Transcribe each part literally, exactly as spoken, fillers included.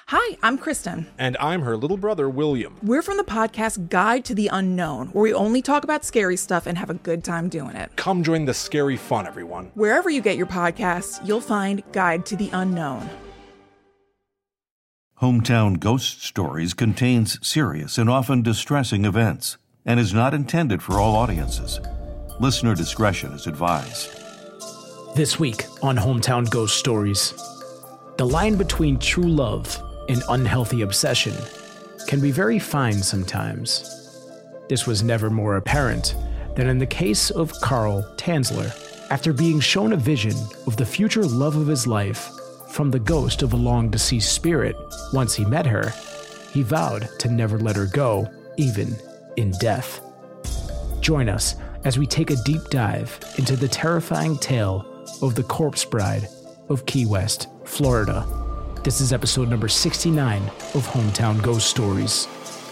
Hi, I'm Kristen. And I'm her little brother, William. We're from the podcast Guide to the Unknown, where we only talk about scary stuff and have a good time doing it. Come join the scary fun, everyone. Wherever you get your podcasts, you'll find Guide to the Unknown. Hometown Ghost Stories contains serious and often distressing events and is not intended for all audiences. Listener discretion is advised. This week on Hometown Ghost Stories, the line between true love and unhealthy obsession can be very fine sometimes. This was never more apparent than in the case of Carl Tanzler. After being shown a vision of the future love of his life from the ghost of a long-deceased spirit once he met her, he vowed to never let her go, even in death. Join us as we take a deep dive into the terrifying tale of the corpse bride of Key West, Florida. This is episode number sixty-nine of Hometown Ghost Stories.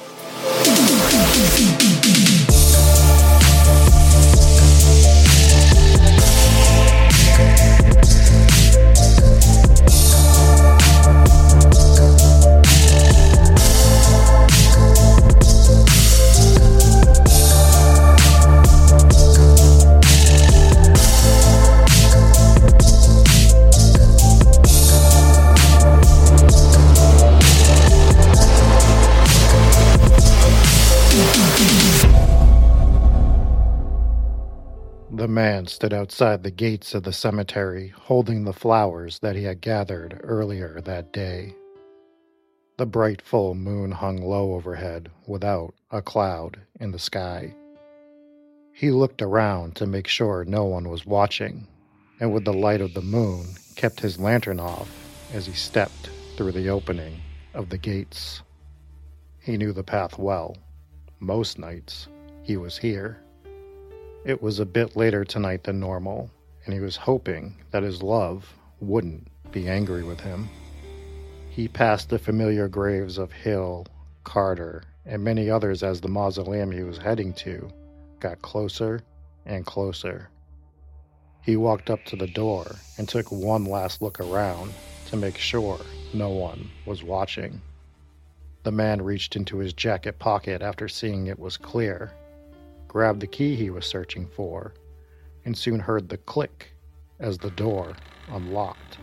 The man stood outside the gates of the cemetery, holding the flowers that he had gathered earlier that day. The bright full moon hung low overhead, without a cloud in the sky. He looked around to make sure no one was watching, and with the light of the moon, kept his lantern off as he stepped through the opening of the gates. He knew the path well. Most nights, he was here. It was a bit later tonight than normal, and he was hoping that his love wouldn't be angry with him. He passed the familiar graves of Hill, Carter, and many others as the mausoleum he was heading to got closer and closer. He walked up to the door and took one last look around to make sure no one was watching. The man reached into his jacket pocket after seeing it was clear, grabbed the key he was searching for, and soon heard the click as the door unlocked.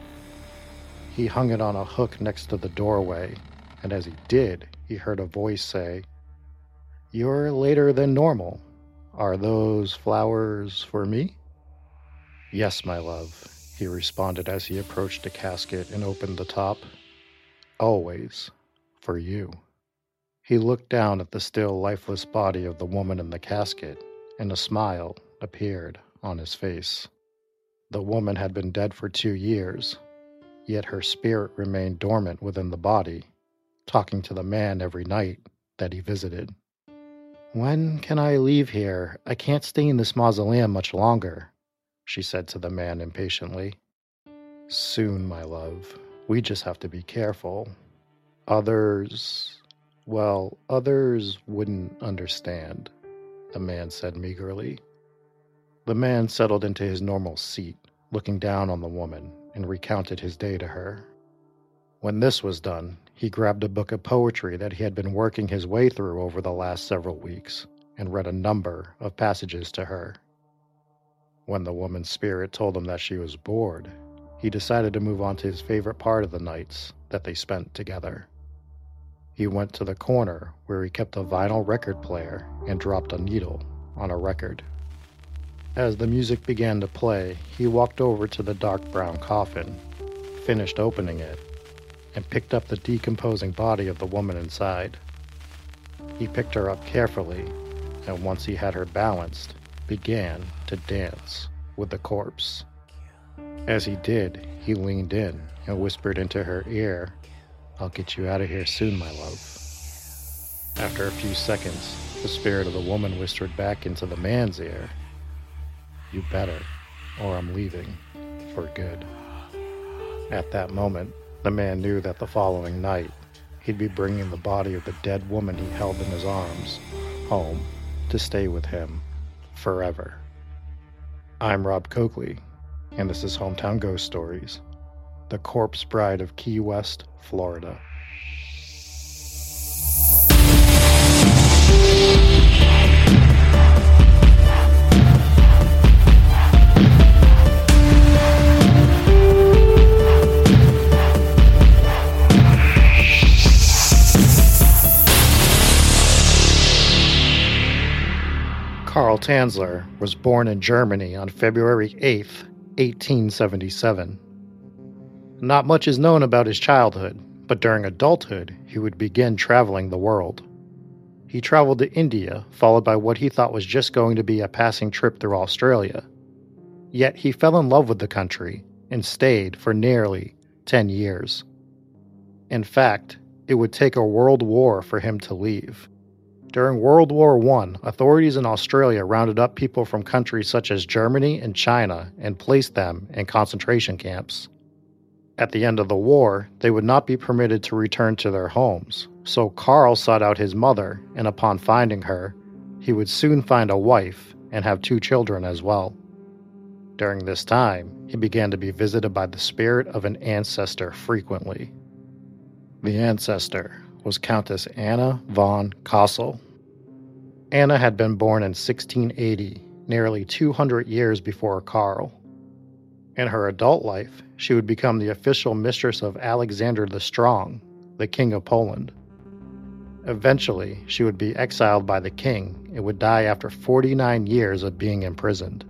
He hung it on a hook next to the doorway, and as he did, he heard a voice say, "You're later than normal. Are those flowers for me?" "Yes, my love," he responded as he approached the casket and opened the top. "Always for you." He looked down at the still lifeless body of the woman in the casket, and a smile appeared on his face. The woman had been dead for two years, yet her spirit remained dormant within the body, talking to the man every night that he visited. "When can I leave here? I can't stay in this mausoleum much longer," she said to the man impatiently. "Soon, my love. We just have to be careful. Others... Well, others wouldn't understand," the man said meagerly. The man settled into his normal seat, looking down on the woman, and recounted his day to her. When this was done, he grabbed a book of poetry that he had been working his way through over the last several weeks, and read a number of passages to her. When the woman's spirit told him that she was bored, he decided to move on to his favorite part of the nights that they spent together. He went to the corner where he kept a vinyl record player and dropped a needle on a record. As the music began to play, he walked over to the dark brown coffin, finished opening it, and picked up the decomposing body of the woman inside. He picked her up carefully, and once he had her balanced, began to dance with the corpse. As he did, he leaned in and whispered into her ear, "I'll get you out of here soon, my love." After a few seconds, the spirit of the woman whispered back into the man's ear, "You better, or I'm leaving for good." At that moment, the man knew that the following night, he'd be bringing the body of the dead woman he held in his arms home to stay with him forever. I'm Rob Coakley, and this is Hometown Ghost Stories, the corpse bride of Key West, Florida. Carl Tanzler was born in Germany on February eighth, eighteen seventy-seven. Not much is known about his childhood, but during adulthood, he would begin traveling the world. He traveled to India, followed by what he thought was just going to be a passing trip through Australia. Yet he fell in love with the country and stayed for nearly ten years. In fact, it would take a world war for him to leave. During World War One, authorities in Australia rounded up people from countries such as Germany and China and placed them in concentration camps. At the end of the war, they would not be permitted to return to their homes, so Carl sought out his mother, and upon finding her, he would soon find a wife and have two children as well. During this time, he began to be visited by the spirit of an ancestor frequently. The ancestor was Countess Anna von Kassel. Anna had been born in sixteen eighty, nearly two hundred years before Carl. In her adult life, she would become the official mistress of Alexander the Strong, the King of Poland. Eventually, she would be exiled by the king and would die after forty-nine years of being imprisoned.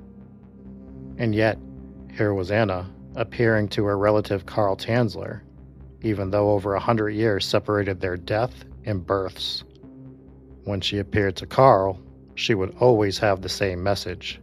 And yet, here was Anna, appearing to her relative Carl Tanzler, even though over a hundred years separated their death and births. When she appeared to Carl, she would always have the same message.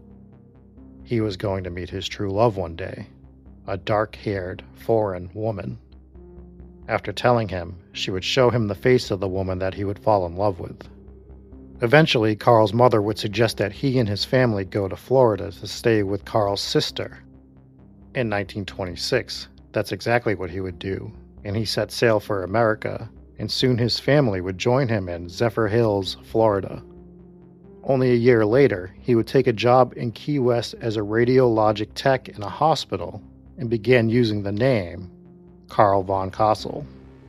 He was going to meet his true love one day, a dark-haired, foreign woman. After telling him, she would show him the face of the woman that he would fall in love with. Eventually, Carl's mother would suggest that he and his family go to Florida to stay with Carl's sister. In nineteen twenty-six, that's exactly what he would do, and he set sail for America, and soon his family would join him in Zephyr Hills, Florida. Only a year later, he would take a job in Key West as a radiologic tech in a hospital and began using the name Carl von Kassel.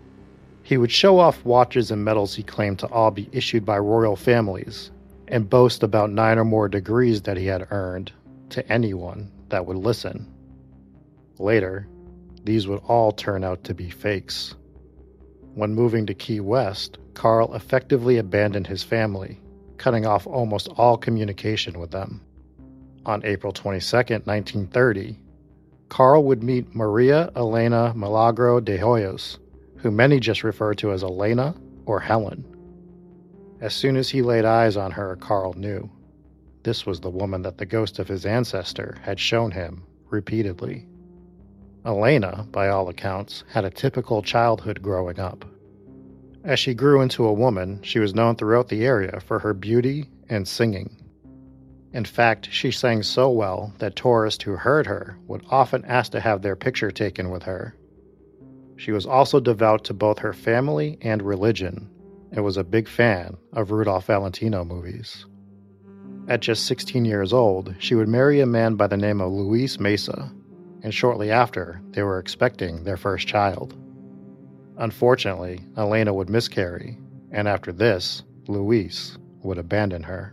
He would show off watches and medals he claimed to all be issued by royal families and boast about nine or more degrees that he had earned to anyone that would listen. Later, these would all turn out to be fakes. When moving to Key West, Carl effectively abandoned his family, cutting off almost all communication with them. On April twenty-second, nineteen thirty, Carl would meet Maria Elena Milagro de Hoyos, who many just refer to as Elena or Helen. As soon as he laid eyes on her, Carl knew. This was the woman that the ghost of his ancestor had shown him repeatedly. Elena, by all accounts, had a typical childhood growing up. As she grew into a woman, she was known throughout the area for her beauty and singing. In fact, she sang so well that tourists who heard her would often ask to have their picture taken with her. She was also devout to both her family and religion, and was a big fan of Rudolph Valentino movies. At just sixteen years old, she would marry a man by the name of Luis Mesa, and shortly after, they were expecting their first child. Unfortunately, Elena would miscarry, and after this, Luis would abandon her.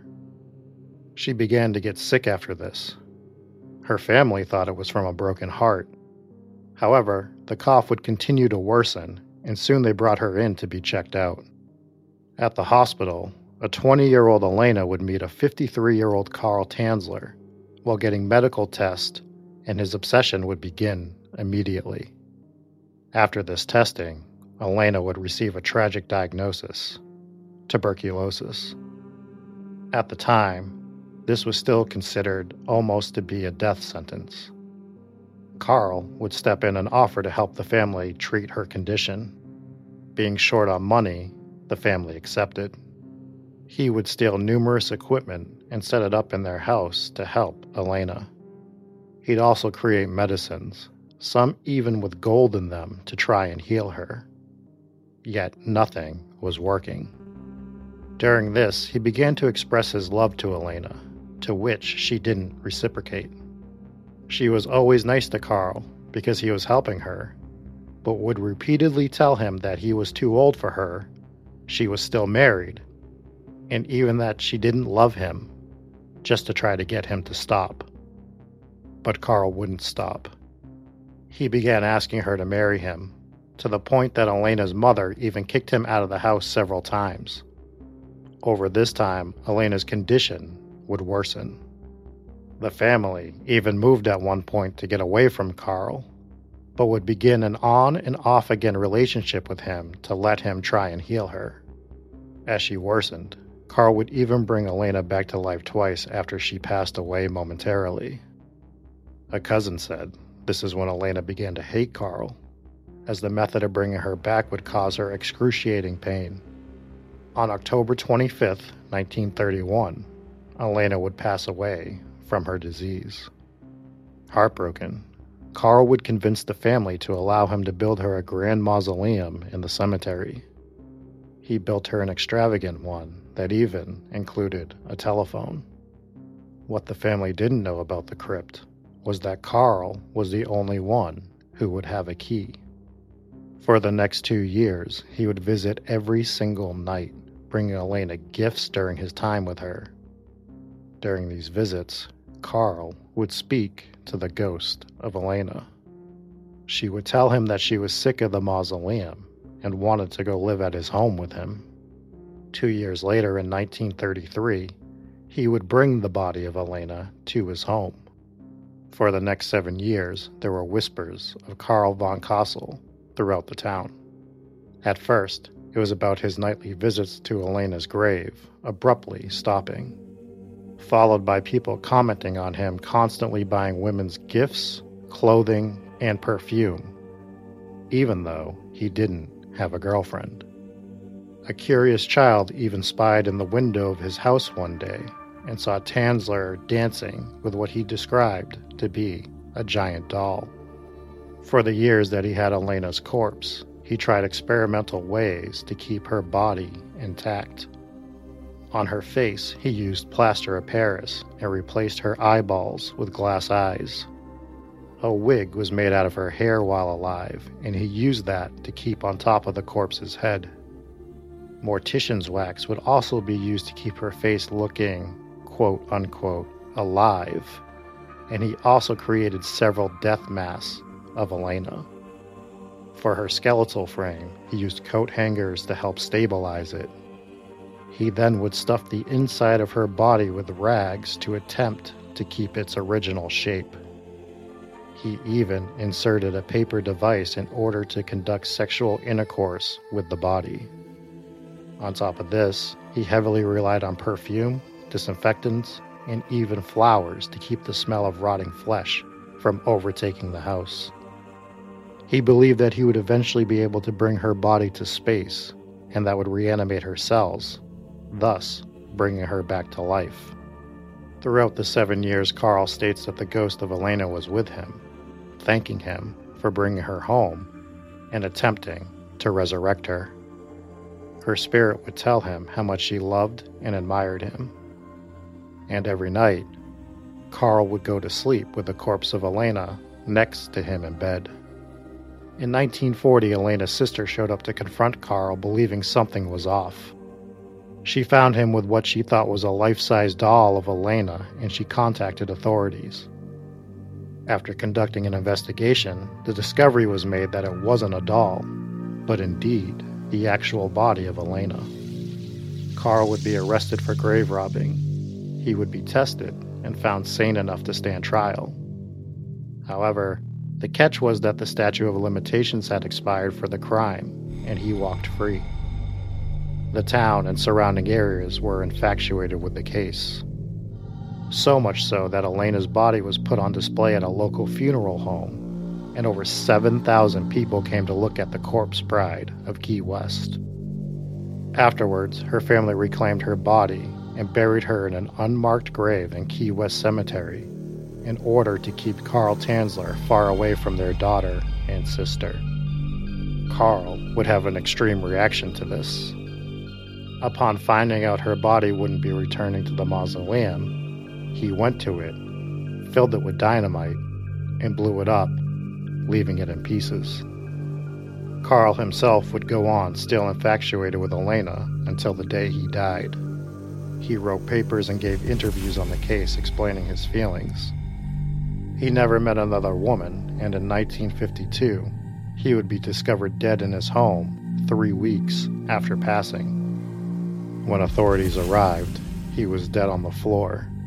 She began to get sick after this. Her family thought it was from a broken heart. However, the cough would continue to worsen, and soon they brought her in to be checked out. At the hospital, a twenty-year-old Elena would meet a fifty-three-year-old Carl Tanzler while getting medical tests, and his obsession would begin immediately. After this testing, Elena would receive a tragic diagnosis: tuberculosis. At the time, this was still considered almost to be a death sentence. Carl would step in and offer to help the family treat her condition. Being short on money, the family accepted. He would steal numerous equipment and set it up in their house to help Elena. He'd also create medicines, some even with gold in them, to try and heal her. Yet nothing was working. During this, he began to express his love to Elena, to which she didn't reciprocate. She was always nice to Carl because he was helping her, but would repeatedly tell him that he was too old for her, she was still married, and even that she didn't love him, just to try to get him to stop. But Carl wouldn't stop. He began asking her to marry him, to the point that Elena's mother even kicked him out of the house several times. Over this time, Elena's condition would worsen. The family even moved at one point to get away from Carl, but would begin an on and off again relationship with him to let him try and heal her. As she worsened, Carl would even bring Elena back to life twice after she passed away momentarily. A cousin said this is when Elena began to hate Carl, as the method of bringing her back would cause her excruciating pain. On October twenty-fifth, nineteen thirty-one, Elena would pass away from her disease. Heartbroken, Carl would convince the family to allow him to build her a grand mausoleum in the cemetery. He built her an extravagant one that even included a telephone. What the family didn't know about the crypt was that Carl was the only one who would have a key. For the next two years, he would visit every single night, bringing Elena gifts during his time with her. During these visits, Carl would speak to the ghost of Elena. She would tell him that she was sick of the mausoleum and wanted to go live at his home with him. Two years later, in nineteen thirty-three, he would bring the body of Elena to his home. For the next seven years, there were whispers of Carl von Cosel throughout the town. At first, it was about his nightly visits to Elena's grave, abruptly stopping, followed by people commenting on him constantly buying women's gifts, clothing, and perfume, even though he didn't have a girlfriend. A curious child even spied in the window of his house one day and saw Tanzler dancing with what he described to be a giant doll. For the years that he had Elena's corpse, he tried experimental ways to keep her body intact. On her face, he used plaster of Paris and replaced her eyeballs with glass eyes. A wig was made out of her hair while alive, and he used that to keep on top of the corpse's head. Mortician's wax would also be used to keep her face looking, quote-unquote, alive, and he also created several death masks of Elena. For her skeletal frame, he used coat hangers to help stabilize it. He then would stuff the inside of her body with rags to attempt to keep its original shape. He even inserted a paper device in order to conduct sexual intercourse with the body. On top of this, he heavily relied on perfume, disinfectants, and even flowers to keep the smell of rotting flesh from overtaking the house. He believed that he would eventually be able to bring her body to space, and that would reanimate her cells, thus bringing her back to life. Throughout the seven years, Carl states that the ghost of Elena was with him, thanking him for bringing her home and attempting to resurrect her. Her spirit would tell him how much she loved and admired him. And every night, Carl would go to sleep with the corpse of Elena next to him in bed. In nineteen forty, Elena's sister showed up to confront Carl, believing something was off. She found him with what she thought was a life-size doll of Elena, and she contacted authorities. After conducting an investigation, the discovery was made that it wasn't a doll, but indeed the actual body of Elena. Carl would be arrested for grave robbing. He would be tested and found sane enough to stand trial. However, the catch was that the statute of limitations had expired for the crime, and he walked free. The town and surrounding areas were infatuated with the case. So much so that Elena's body was put on display at a local funeral home, and over seven thousand people came to look at the corpse bride of Key West. Afterwards, her family reclaimed her body and buried her in an unmarked grave in Key West Cemetery in order to keep Carl Tanzler far away from their daughter and sister. Carl would have an extreme reaction to this. Upon finding out her body wouldn't be returning to the mausoleum, he went to it, filled it with dynamite, and blew it up, leaving it in pieces. Carl himself would go on still infatuated with Elena until the day he died. He wrote papers and gave interviews on the case explaining his feelings. He never met another woman, and in nineteen fifty-two, he would be discovered dead in his home three weeks after passing. When authorities arrived, he was dead on the floor,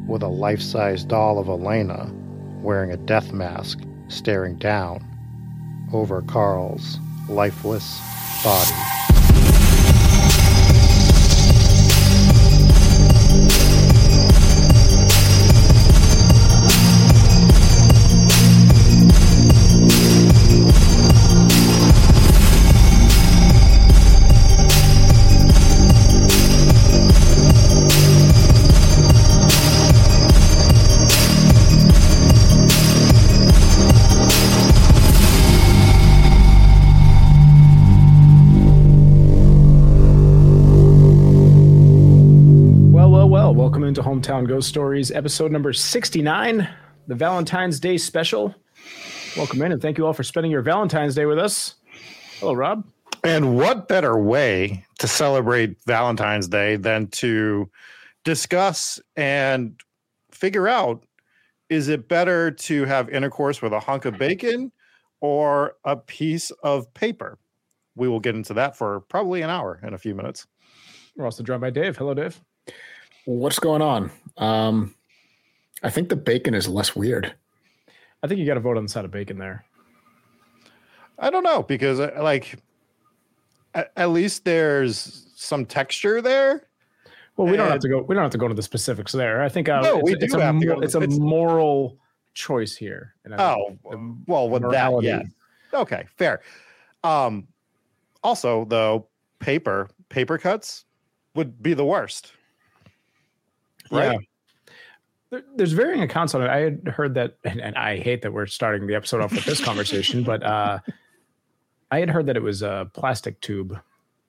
with a life-size doll of Elena wearing a death mask staring down over Carl's lifeless body. Welcome into Hometown Ghost Stories, episode number sixty-nine, the Valentine's Day special. Welcome in, and thank you all for spending your Valentine's Day with us. Hello, Rob. And what better way to celebrate Valentine's Day than to discuss and figure out, is it better to have intercourse with a hunk of bacon or a piece of paper? We will get into that for probably an hour in a few minutes. We're also joined by Dave. Hello, Dave. What's going on? Um, I think the bacon is less weird. I think you got to vote on the side of bacon there. I don't know, because uh, like at, at least there's some texture there. Well, we and, don't have to go. We don't have to go into the specifics there. I think uh, no, it's, we it's do a, have to mo- go it's to, a it's, moral choice here. And I oh, the well, with morality. that, yeah. Okay, fair. Um, also, though, paper paper cuts would be the worst. Right. Yeah. There, there's varying accounts on it. I had heard that, and, and I hate that we're starting the episode off with this conversation, but uh, I had heard that it was a plastic tube.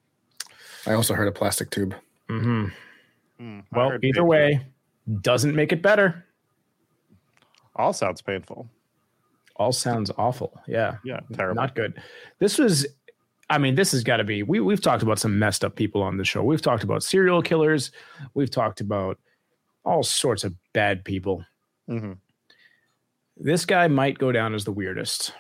I also heard a plastic tube. Mm-hmm. Mm, well, either paper. way, doesn't make it better. All sounds painful. All sounds awful. Yeah. Yeah. Terrible. Not good. This was, I mean, this has got to be, we, we've talked about some messed up people on the show. We've talked about serial killers. We've talked about all sorts of bad people. Mm-hmm. This guy might go down as the weirdest.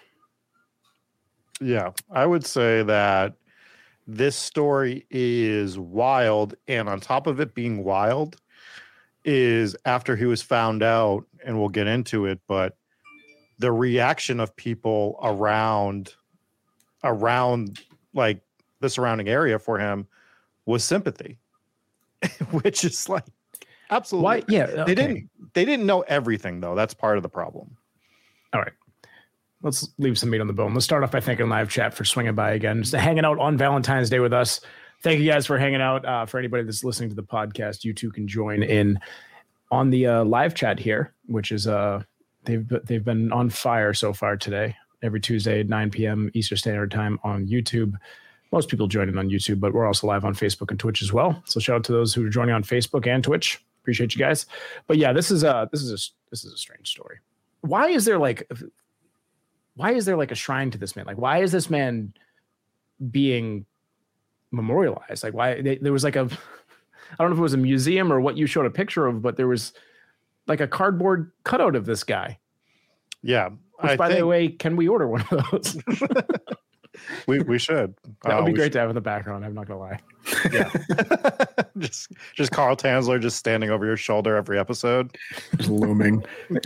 Yeah, I would say that this story is wild. And on top of it being wild is after he was found out, and we'll get into it, but the reaction of people around, around like the surrounding area for him was sympathy, which is like, absolutely. Why? Yeah. Okay. They didn't they didn't know everything, though. That's part of the problem. All right. Let's leave some meat on the bone. Let's start off by thanking Live Chat for swinging by again, just hanging out on Valentine's Day with us. Thank you guys for hanging out. Uh, for anybody that's listening to the podcast, you too can join in on the uh, live chat here, which is uh they've they've been on fire so far today. Every Tuesday at nine p.m. Eastern Standard Time on YouTube. Most people join in on YouTube, but we're also live on Facebook and Twitch as well. So shout out to those who are joining on Facebook and Twitch. Appreciate you guys. But yeah, this is a this is a this is a strange story. Why is there like why is there like a shrine to this man? Like, why is this man being memorialized? Like, why they, there was like a I don't know if it was a museum or what you showed a picture of, but there was like a cardboard cutout of this guy. Yeah. Which, I by think, the way, can we order one of those? we we should. That would uh, be great should. to have in the background. I'm not gonna lie. Yeah. just just Carl Tanzler just standing over your shoulder every episode. Just looming.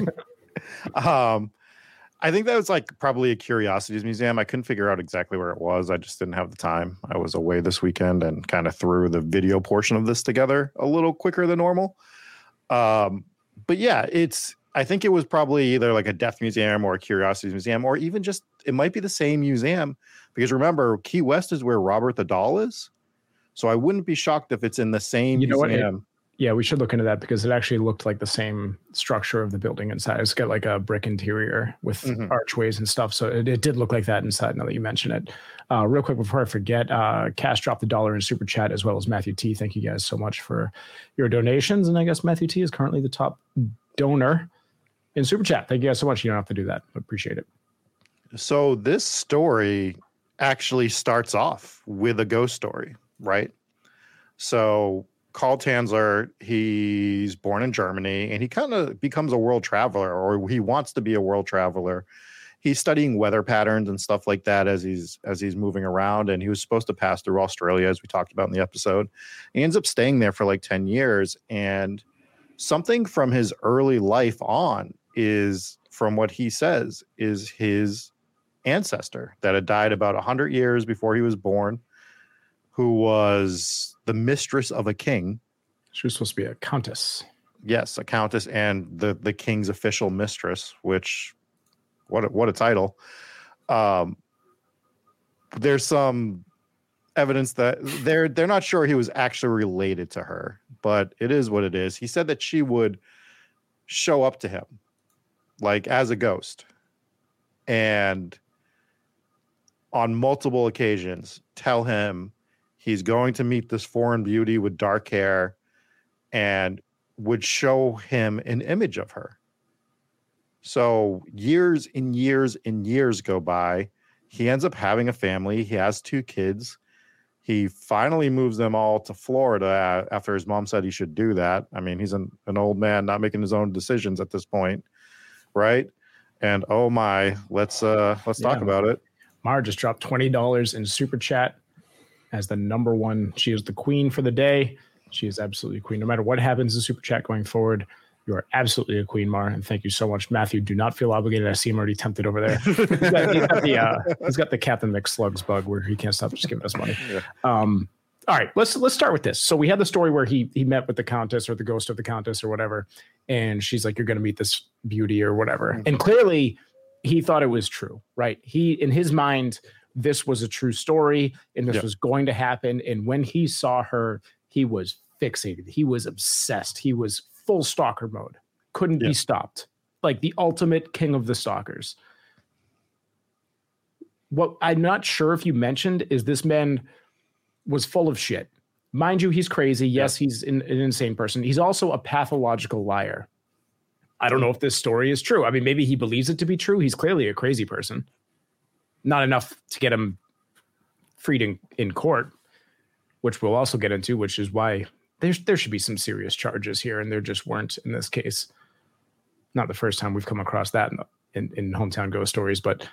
um I think that was like probably a curiosities museum. I couldn't figure out exactly where it was. I just didn't have the time. I was away this weekend and kind of threw the video portion of this together a little quicker than normal. Um, but yeah, it's, I think it was probably either like a death museum or a curiosities museum, or even just, it might be the same museum, because remember, Key West is where Robert the Doll is. So I wouldn't be shocked if it's in the same You know what? museum. It- Yeah, we should look into that because it actually looked like the same structure of the building inside. It's got like a brick interior with Mhm. archways and stuff. So it, it did look like that inside now that you mention it. Uh, real quick before I forget, uh, Cash dropped the dollar in super chat as well as Matthew T. Thank you guys so much for your donations. And I guess Matthew T is currently the top donor in super chat. Thank you guys so much. You don't have to do that. I appreciate it. So this story actually starts off with a ghost story, right? So Carl Tanzler, he's born in Germany, and he kind of becomes a world traveler, or he wants to be a world traveler. He's studying weather patterns and stuff like that as he's as he's moving around, and he was supposed to pass through Australia, as we talked about in the episode. He ends up staying there for like ten years, and something from his early life on is, from what he says, is his ancestor that had died about one hundred years before he was born, who was the mistress of a king. She was supposed to be a countess. Yes, a countess, and the the king's official mistress, which what a, what a title. Um, there's some evidence that they're they're not sure he was actually related to her, but it is what it is. He said that she would show up to him like as a ghost, and on multiple occasions tell him he's going to meet this foreign beauty with dark hair, and would show him an image of her. So years and years and years go by. He ends up having a family. He has two kids. He finally moves them all to Florida after his mom said he should do that. I mean, he's an, an old man not making his own decisions at this point, right? And oh my, let's uh, let's yeah. talk about it. Mara just dropped twenty dollars in Super Chat as the number one. She is the queen for the day. She is absolutely a queen. No matter what happens in Super Chat going forward, you are absolutely a queen, Mar. And thank you so much, Matthew. Do not feel obligated. I see him already tempted over there. He's got, he's got the, uh, he's got the Captain McSlugs bug where he can't stop just giving us money. Yeah. Um, all right, let's let's start with this. So we had the story where he he met with the Countess or the ghost of the Countess or whatever, and she's like, "You're going to meet this beauty or whatever." Mm-hmm. And clearly, he thought it was true, right? He, in his mind, this was a true story, and this yep. was going to happen. And when he saw her, he was fixated. He was obsessed. He was full stalker mode. Couldn't yep. be stopped. Like the ultimate king of the stalkers. What I'm not sure if you mentioned is this man was full of shit. Mind you, he's crazy. Yes, yep. he's an, an insane person. He's also a pathological liar. I don't know if this story is true. I mean, maybe he believes it to be true. He's clearly a crazy person. Not enough to get him freed in, in court, which we'll also get into, which is why there's, there should be some serious charges here, and there just weren't in this case. Not the first time we've come across that in, in, in Hometown Ghost Stories, but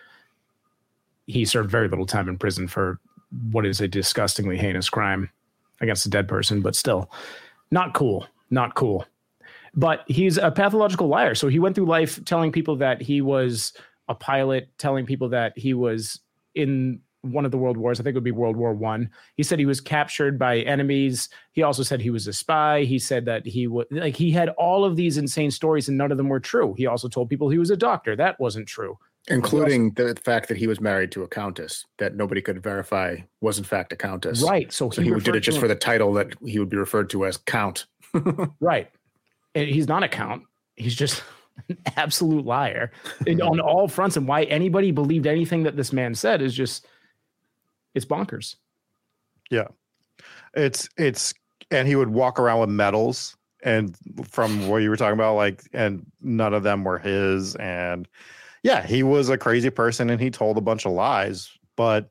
he served very little time in prison for what is a disgustingly heinous crime against a dead person, but still not cool, not cool. But he's a pathological liar. So he went through life telling people that he was a pilot, telling people that he was in one of the world wars. I think it would be World War One. He said he was captured by enemies. He also said he was a spy. He said that he was like, he had all of these insane stories and none of them were true. He also told people he was a doctor. That wasn't true. Including also, the fact that he was married to a countess that nobody could verify was in fact a countess. Right. So he, so he did it just for the title that he would be referred to as Count. Right. And he's not a count. He's just an absolute liar and on all fronts. And why anybody believed anything that this man said is just, it's bonkers. Yeah. It's, it's, and he would walk around with medals, and from what you were talking about, like, and none of them were his. And yeah, he was a crazy person and he told a bunch of lies, but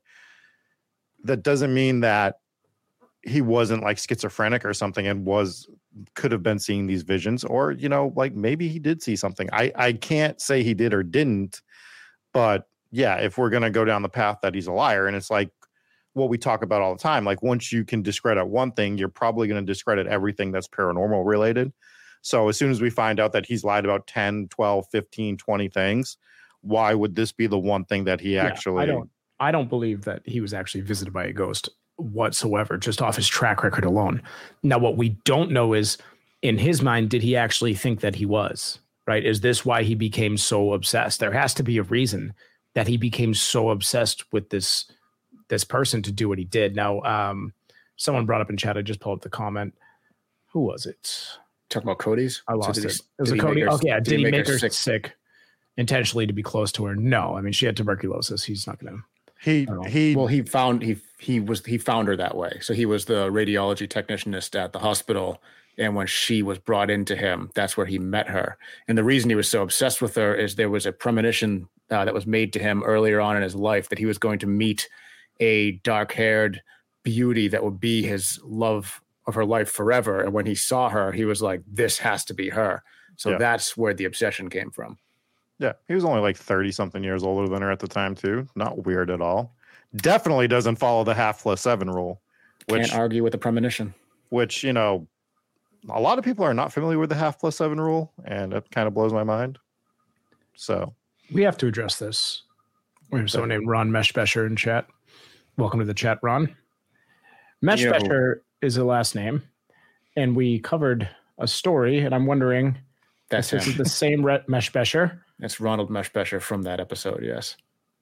that doesn't mean that he wasn't like schizophrenic or something and was, could have been seeing these visions, or, you know, like maybe he did see something. I, I can't say he did or didn't, but yeah, if we're going to go down the path that he's a liar, and it's like what we talk about all the time, like once you can discredit one thing, you're probably going to discredit everything that's paranormal related. So as soon as we find out that he's lied about ten, twelve, fifteen, twenty things, why would this be the one thing that he yeah, actually, I don't, I don't believe that he was actually visited by a ghost whatsoever, just off his track record alone. Now, what we don't know is, in his mind, did he actually think that he was, right? Is this why he became so obsessed? There has to be a reason that he became so obsessed with this, this person to do what he did. Now, um, someone brought up in chat, I just pulled up the comment. Who was it? Talking about Cody's? I lost so it. He, it was a Cody. Her, oh, yeah. Did, did he make, make her, her sick? sick intentionally to be close to her? No. I mean, she had tuberculosis. He's not going to. He he well he found he he was he found her that way. So he was the radiology technicianist at the hospital, and when she was brought into him, that's where he met her. And the reason he was so obsessed with her is there was a premonition uh, that was made to him earlier on in his life that he was going to meet a dark-haired beauty that would be his love of her life forever. And when he saw her, he was like, "This has to be her." So yeah. That's where the obsession came from. Yeah, he was only like thirty something years older than her at the time too. Not weird at all. Definitely doesn't follow the half plus seven rule. Which, Can't argue with the premonition. Which, you know, a lot of people are not familiar with the half plus seven rule, and it kind of blows my mind. So we have to address this. We have someone named Ron Meshbesher in chat. Welcome to the chat, Ron. Meshbesher is a last name, and we covered a story, and I'm wondering That's if this him. is the same Re- Meshbesher. That's Ronald Meshbesher from that episode, yes.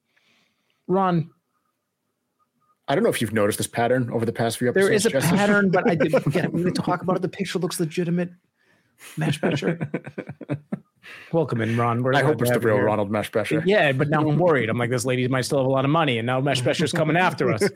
Ron, I don't know if you've noticed this pattern over the past few episodes. there is a Justin. pattern, but I didn't get when we talk about it. The picture looks legitimate. Meshbesher. Welcome in, Ron. We're I glad hope to it's the have you real here. Ronald Meshbesher. Yeah, but now I'm worried. I'm like, this lady might still have a lot of money, and now Meshbesher's coming after us.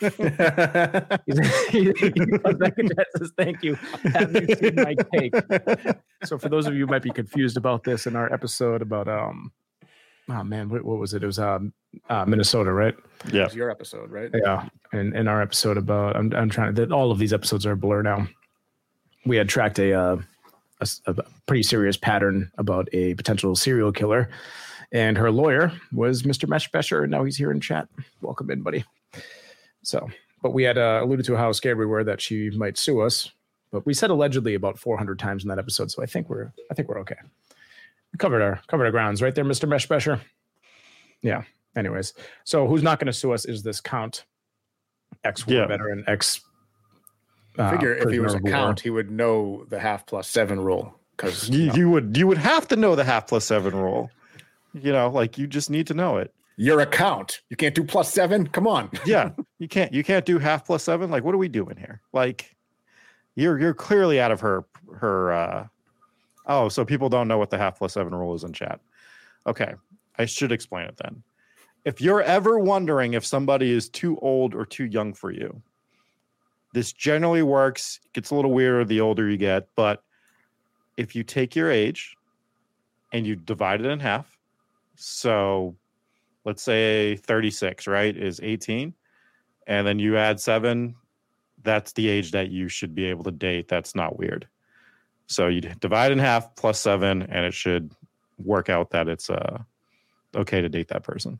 he, he comes back and says, "Thank you. Have you seen my cake?" So, for those of you who might be confused about this, in our episode about um, oh man, what, what was it? It was um, uh, Minnesota, right? yeah, It's your episode, right? Yeah, and in our episode about, I'm I'm trying to. All of these episodes are a blur now. We had tracked a. Uh, A, a pretty serious pattern about a potential serial killer, and her lawyer was Mister Meshbesher, and now he's here in chat. Welcome in, buddy. So, but we had uh, alluded to how scared we were that she might sue us, but we said allegedly about four hundred times in that episode, so I think we're I think we're okay. We covered our covered our grounds right there, Mister Meshbesher. Yeah. Anyways, so who's not going to sue us is this Count, ex-war Yeah. veteran, ex. I uh, figure if he was a prisoner of war. count, he would know the half plus seven rule. Because you, you would you would have to know the half plus seven rule. You know, like you just need to know it. you're a count. You can't do plus seven. Come on. Yeah, you can't you can't do half plus seven. Like, what are we doing here? Like, you're you're clearly out of her her. uh Oh, so people don't know what the half plus seven rule is in chat. Okay, I should explain it then. If you're ever wondering if somebody is too old or too young for you, this generally works. It gets a little weirder the older you get, but if you take your age and you divide it in half, so let's say thirty-six, right, is eighteen, and then you add seven, that's the age that you should be able to date. That's not weird. So you divide in half plus seven, and it should work out that it's uh, okay to date that person.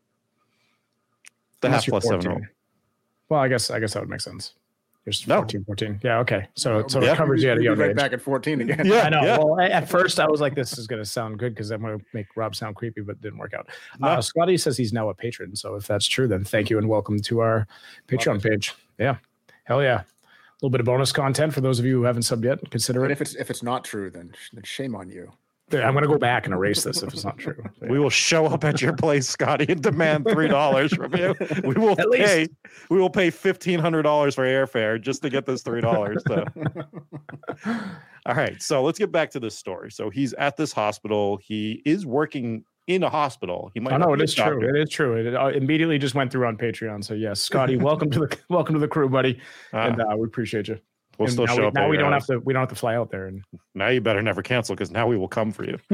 The Unless half you're plus seven fourteen. rule. Well, I guess I guess that would make sense. You're just No. fourteen, fourteen. Yeah, okay. So so Yeah. it covers you at a We'd be young right age. back at fourteen again. Yeah. I know. Well, a- at first I was like, this is going to sound good because I'm going to make Rob sound creepy, but it didn't work out. No. Uh, Scotty says he's now a patron. So if that's true, then thank you and welcome to our Patreon page. Yeah. Hell yeah. A little bit of bonus content for those of you who haven't subbed yet. Consider But it. if it's if it's not true, then, then shame on you. I'm going to go back and erase this if it's not true. So, We will show up at your place, Scotty, and demand three dollars from you. We will At least. pay. We will pay fifteen hundred dollars for airfare just to get this three dollars. So. All right, so let's get back to this story. So he's at this hospital. He is working in a hospital. He might. Oh not no, be it a is true. doctor. It is true. It uh, immediately just went through on Patreon. So yes, Scotty, welcome to the welcome to the crew, buddy, Ah, and uh, we appreciate you. we'll And still now show we, up. Now at we your don't house. have to. We don't have to fly out there. And Now you better never cancel because now we will come for you.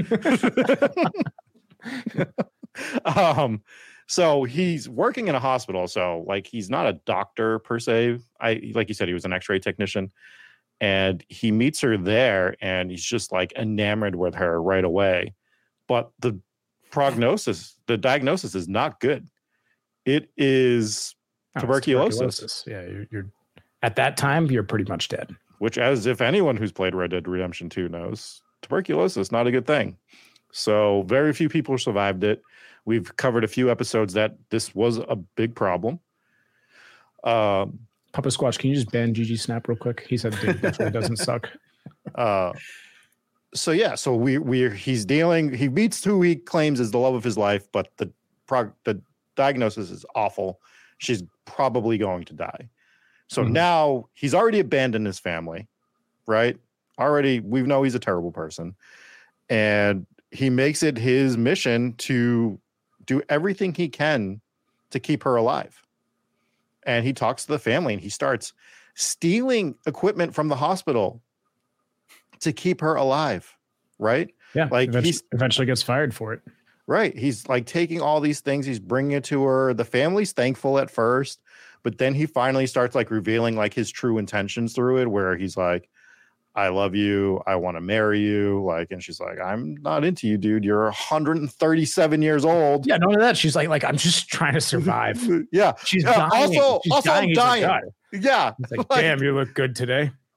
um, so he's working in a hospital. So like he's not a doctor per se. I like you said, he was an X-ray technician, and he meets her there, and he's just like enamored with her right away. But the prognosis, the diagnosis is not good. It is Oh, it's tuberculosis. Yeah, you're, you're at that time you're pretty much dead. Which, as if anyone who's played Red Dead Redemption two knows, tuberculosis not a good thing. So very few people survived it. We've covered a few episodes that this was a big problem. Um, Papa Squatch, can you just ban G G Snap real quick? He said it definitely doesn't suck. uh, so yeah, so we we he's dealing. He meets who he claims is the love of his life, but the prog, the diagnosis is awful. She's probably going to die. So Mhm. now he's already abandoned his family, right? Already, we know he's a terrible person. And he makes it his mission to do everything he can to keep her alive. And he talks to the family and he starts stealing equipment from the hospital to keep her alive, right? Yeah, Like, eventually, he's- eventually gets fired for it. Right. He's like taking all these things, he's bringing it to her. The family's thankful at first, but then he finally starts like revealing like his true intentions through it, where he's like, I love you. I want to marry you. Like, and she's like, I'm not into you, dude. You're one hundred thirty-seven years old. Yeah, none of that. She's like, like I'm just trying to survive. Yeah. She's Yeah, dying. also- She's also dying. He's like, dying. "God." Yeah. He's like, Like- damn, you look good today.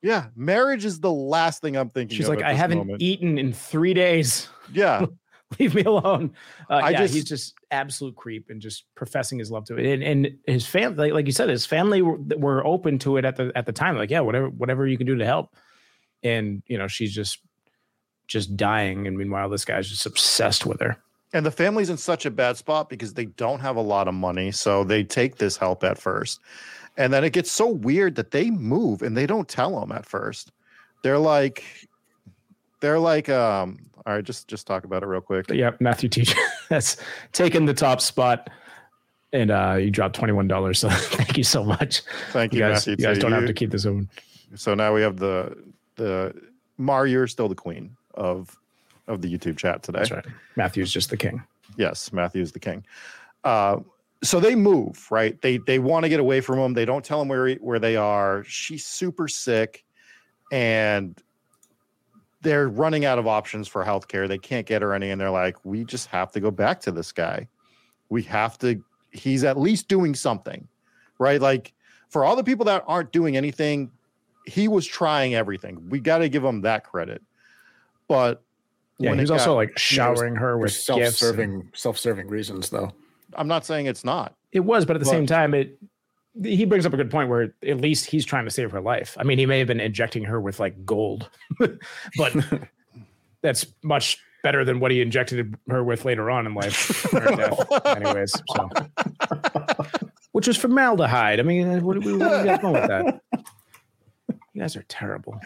Yeah, marriage is the last thing I'm thinking. She's of like, at I this haven't moment. eaten in three days. Yeah, Leave me alone. Uh, I yeah, just- he's just absolute creep and just professing his love to it. And, and his family, like, like you said, his family were, were open to it at the at the time. Like, yeah, whatever whatever you can do to help. And you know, she's just just dying. And meanwhile, this guy's just obsessed with her. and the family's in such a bad spot because they don't have a lot of money, so they take this help at first, and then it gets so weird that they move and they don't tell them at first. They're like, they're like, um, all right, just just talk about it real quick. But yeah, Matthew Teacher has taken the top spot. And uh, you dropped twenty-one dollars. So thank you so much. Thank you, You guys, Matthew. you guys to don't you. have to keep this open. So now we have the the Mar, you're still the queen of of the YouTube chat today. That's right. Matthew's just the king. Yes, Matthew's the king. Uh, so they move, right? They they want to get away from him. They don't tell him where he, where they are. She's super sick, and they're running out of options for healthcare. They can't get her any, and they're like, we just have to go back to this guy. We have to. He's at least doing something, right? Like for all the people that aren't doing anything, he was trying everything. We got to give him that credit. But Yeah, when he was it also got- like showering her For with gifts. self-serving, self-serving reasons, though. I'm not saying it's not. It was, but at the But- same time, it he brings up a good point where at least he's trying to save her life. I mean, he may have been injecting her with like gold, but that's much better than what he injected her with later on in life. Her death, anyways, so which was formaldehyde. I mean, what, what, what are you guys going with that? You guys are terrible.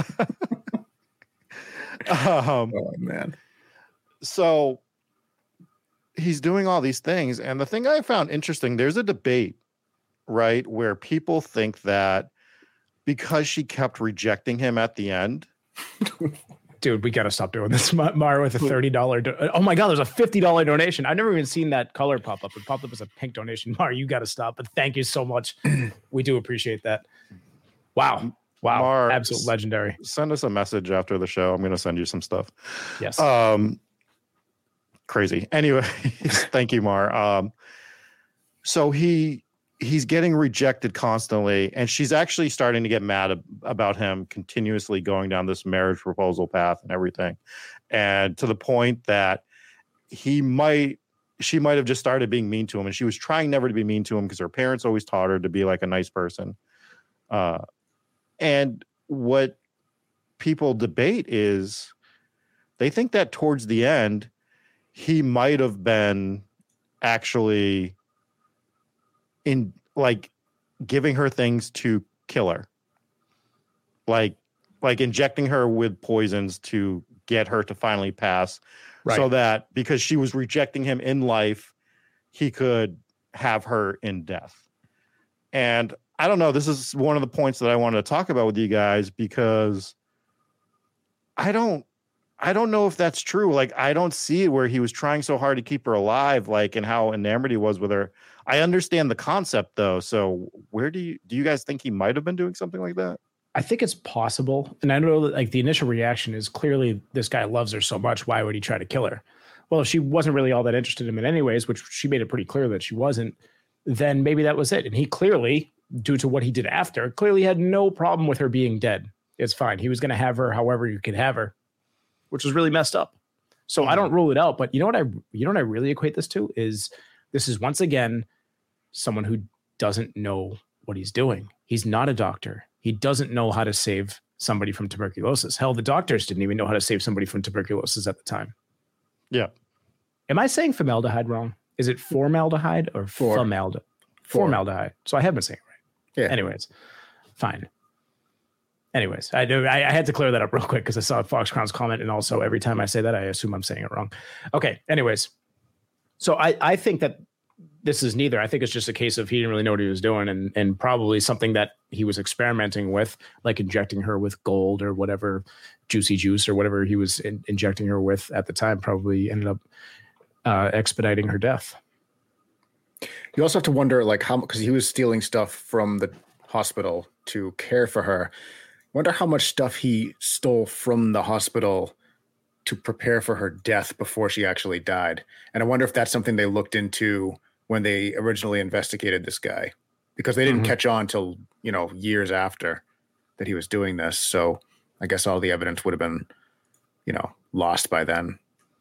Um, Oh man. so he's doing all these things, and the thing I found interesting, there's a debate, right, where people think that because she kept rejecting him at the end. Dude, we got to stop doing this. Ma- Mara with a thirty dollars. Do- oh my God, there's a fifty dollars donation. I've never even seen that color pop up. It popped up as a pink donation. Mara, you got to stop. But thank you so much. We do appreciate that. Wow. Wow. Mar, Absolute legendary. Send us a message after the show. I'm going to send you some stuff. Yes. Um, crazy. Anyway, thank you, Mar. Um, so he he's getting rejected constantly, and she's actually starting to get mad ab- about him continuously going down this marriage proposal path and everything, and to the point that he might she might have just started being mean to him, and she was trying never to be mean to him because her parents always taught her to be like a nice person. Uh, and what people debate is they think that towards the end, he might have been actually in like giving her things to kill her. Like, like injecting her with poisons to get her to finally pass. Right. So that because she was rejecting him in life, he could have her in death. And I don't know, this is one of the points that I wanted to talk about with you guys because I don't I don't know if that's true. Like, I don't see it where he was trying so hard to keep her alive, like, and how enamored he was with her. I understand the concept though. So where do you do you guys think he might have been doing something like that? I think it's possible. And I know that like the initial reaction is clearly this guy loves her so much. Why would he try to kill her? Well, if she wasn't really all that interested in him in anyways, which she made it pretty clear that she wasn't, then maybe that was it. And he clearly, due to what he did after, clearly had no problem with her being dead. It's fine. He was going to have her however you could have her, which was really messed up. So I don't rule it out. But you know what I you know what I really equate this to is this is once again someone who doesn't know what he's doing. He's not a doctor. He doesn't know how to save somebody from tuberculosis. Hell, the doctors didn't even know how to save somebody from tuberculosis at the time. Yeah. Am I saying formaldehyde wrong? Is it formaldehyde or For- formaldehyde? for- Formaldehyde. So I have been saying it right. Yeah. Anyways, fine. Anyways, I do. I, I had to clear that up real quick because I saw Fox Crown's comment, and also every time I say that, I assume I'm saying it wrong. Okay. Anyways, so I I think that this is neither. I think it's just a case of he didn't really know what he was doing, and and probably something that he was experimenting with, like injecting her with gold or whatever juicy juice or whatever he was in, injecting her with at the time. Probably ended up uh, expediting her death. You also have to wonder, like, how, because he was stealing stuff from the hospital to care for her. Wonder how much stuff he stole from the hospital to prepare for her death before she actually died. And I wonder if that's something they looked into when they originally investigated this guy, because they didn't Mhm. catch on till, you know, years after. that he was doing this. So I guess all the evidence would have been, you know, lost by then.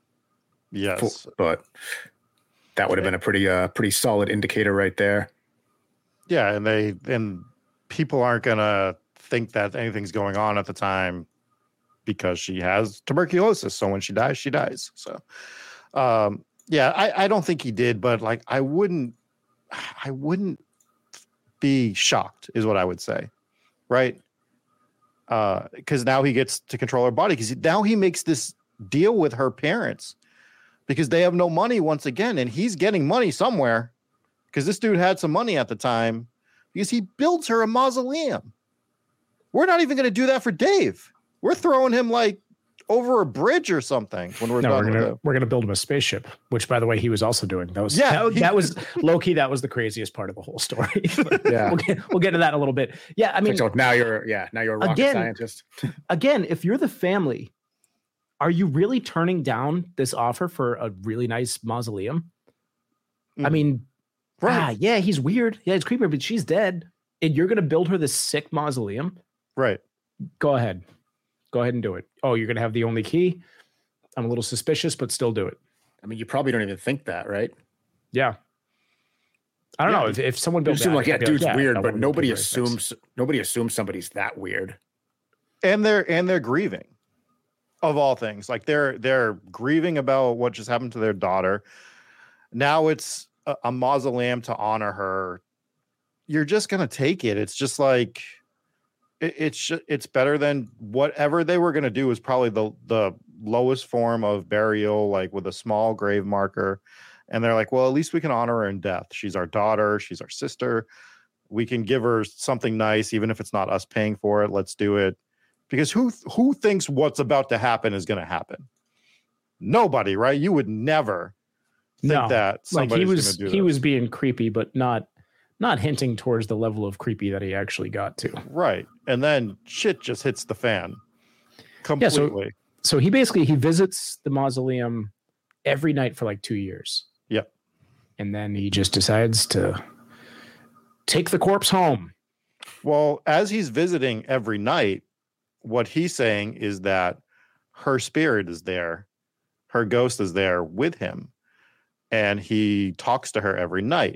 Yes. But that would have been a pretty, uh, pretty solid indicator right there. Yeah. And they, and people aren't going to think that anything's going on at the time because she has tuberculosis. So when she dies, she dies. So, um, yeah, I, I don't think he did, but like, I wouldn't, I wouldn't be shocked is what I would say. Right. Uh, cause now he gets to control her body. Cause now he makes this deal with her parents because they have no money once again. And he's getting money somewhere because this dude had some money at the time because he builds her a mausoleum. We're not even going to do that for Dave. We're throwing him like over a bridge or something when we're no, done we're gonna with we're gonna build him a spaceship, which by the way he was also doing. That was Yeah, that, he- that was low key. That was the craziest part of the whole story. Yeah. we'll get we'll get to that in a little bit. Yeah, I mean, So now you're, yeah, now you're a rocket Again- scientist. again, if you're the family, are you really turning down this offer for a really nice mausoleum? I Mhm. mean, Right. ah, yeah, he's weird. Yeah, he's creepy, but she's dead, and you're gonna build her this sick mausoleum. Right. Go ahead, go ahead and do it. Oh, you're gonna have the only key. I'm a little suspicious, but still do it. I mean, you probably don't even think that, right? Yeah. I don't Yeah, know if, if someone You built assume that, like, yeah, I'd be dude's yeah, weird, that but wouldn't be nobody very nice. assumes nobody assumes somebody's that weird. And they're and they're grieving of all things. Like they're they're grieving about what just happened to their daughter. Now it's a, a mausoleum to honor her. You're just gonna take it. It's just like it, it's ju- it's better than whatever they were gonna do is probably the the lowest form of burial, like with a small grave marker. And they're like, well, at least we can honor her in death. She's our daughter. She's our sister. We can give her something nice, even if it's not us paying for it. Let's do it. Because who who thinks what's about to happen is going to happen? Nobody, right? You would never think No, that like somebody's he going was to do he this. was being creepy, but not not hinting towards the level of creepy that he actually got to. Right. And then shit just hits the fan Yeah, so- completely. So he basically he visits the mausoleum every night for like two years. Yep. And then he just decides to take the corpse home. Well, as he's visiting every night, what he's saying is that her spirit is there, her ghost is there with him, and he talks to her every night.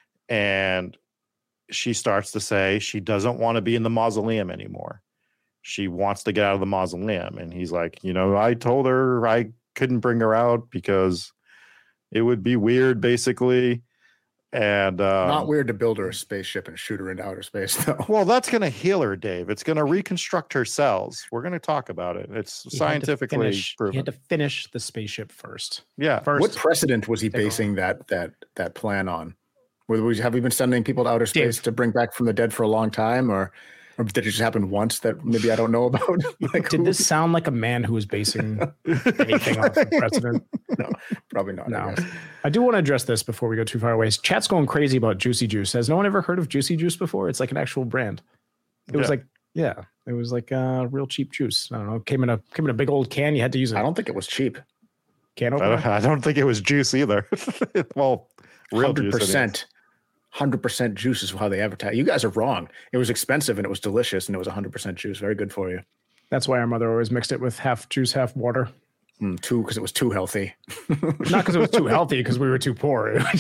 And she starts to say she doesn't want to be in the mausoleum anymore. She wants to get out of the mausoleum. And he's like, you know, I told her I couldn't bring her out because it would be weird, basically. And um, Not weird to build her a spaceship and shoot her into outer space, though. well, that's going to heal her, Dave. It's going to reconstruct her cells. We're going to talk about it. It's He had to scientifically finish, proven. He had to finish the spaceship first. yeah. First, What precedent was he Take basing that that that plan on? Were we, have we been sending people to outer space Dave. to bring back from the dead for a long time, or or did it just happen once that maybe I don't know about? Like, did who- this sound like a man who was basing anything off the precedent? No, probably not. I No. guess. I do want to address this before we go too far away. Chat's going crazy about Juicy Juice. Has no one ever heard of Juicy Juice before? It's like an actual brand. It was Yeah. like, yeah, it was like uh, real cheap juice. I don't know. Came in a came in a big old can. You had to use a I don't think it was cheap. can I opener. don't, I don't think it was juice either. well, real Hundred juice. it is. percent. Hundred percent juice is how they advertise. You guys are wrong. It was expensive and it was delicious and it was hundred percent juice. Very good for you. That's why our mother always mixed it with half juice, half water. Mm, two because it was too healthy. Not because it was too healthy, because we were too poor. Had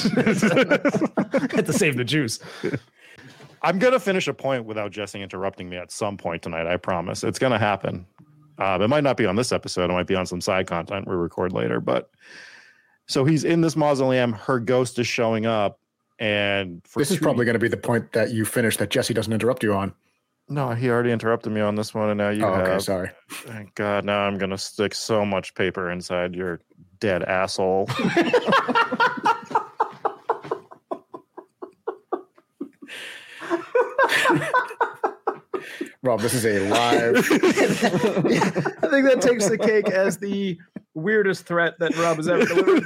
to save the juice. I'm going to finish a point without Jesse interrupting me at some point tonight. I promise. It's going to happen. Um, it might not be on this episode. It might be on some side content we record later. But so he's in this mausoleum. Her ghost is showing up. And for This is two- probably going to be the point that you finish that Jesse doesn't interrupt you on. No, he already interrupted me on this one. And now you Oh, have. okay, sorry. Thank God. Now I'm going to stick so much paper inside your dead asshole. Rob, this is a live. I think that takes the cake as the weirdest threat that Rob has ever delivered.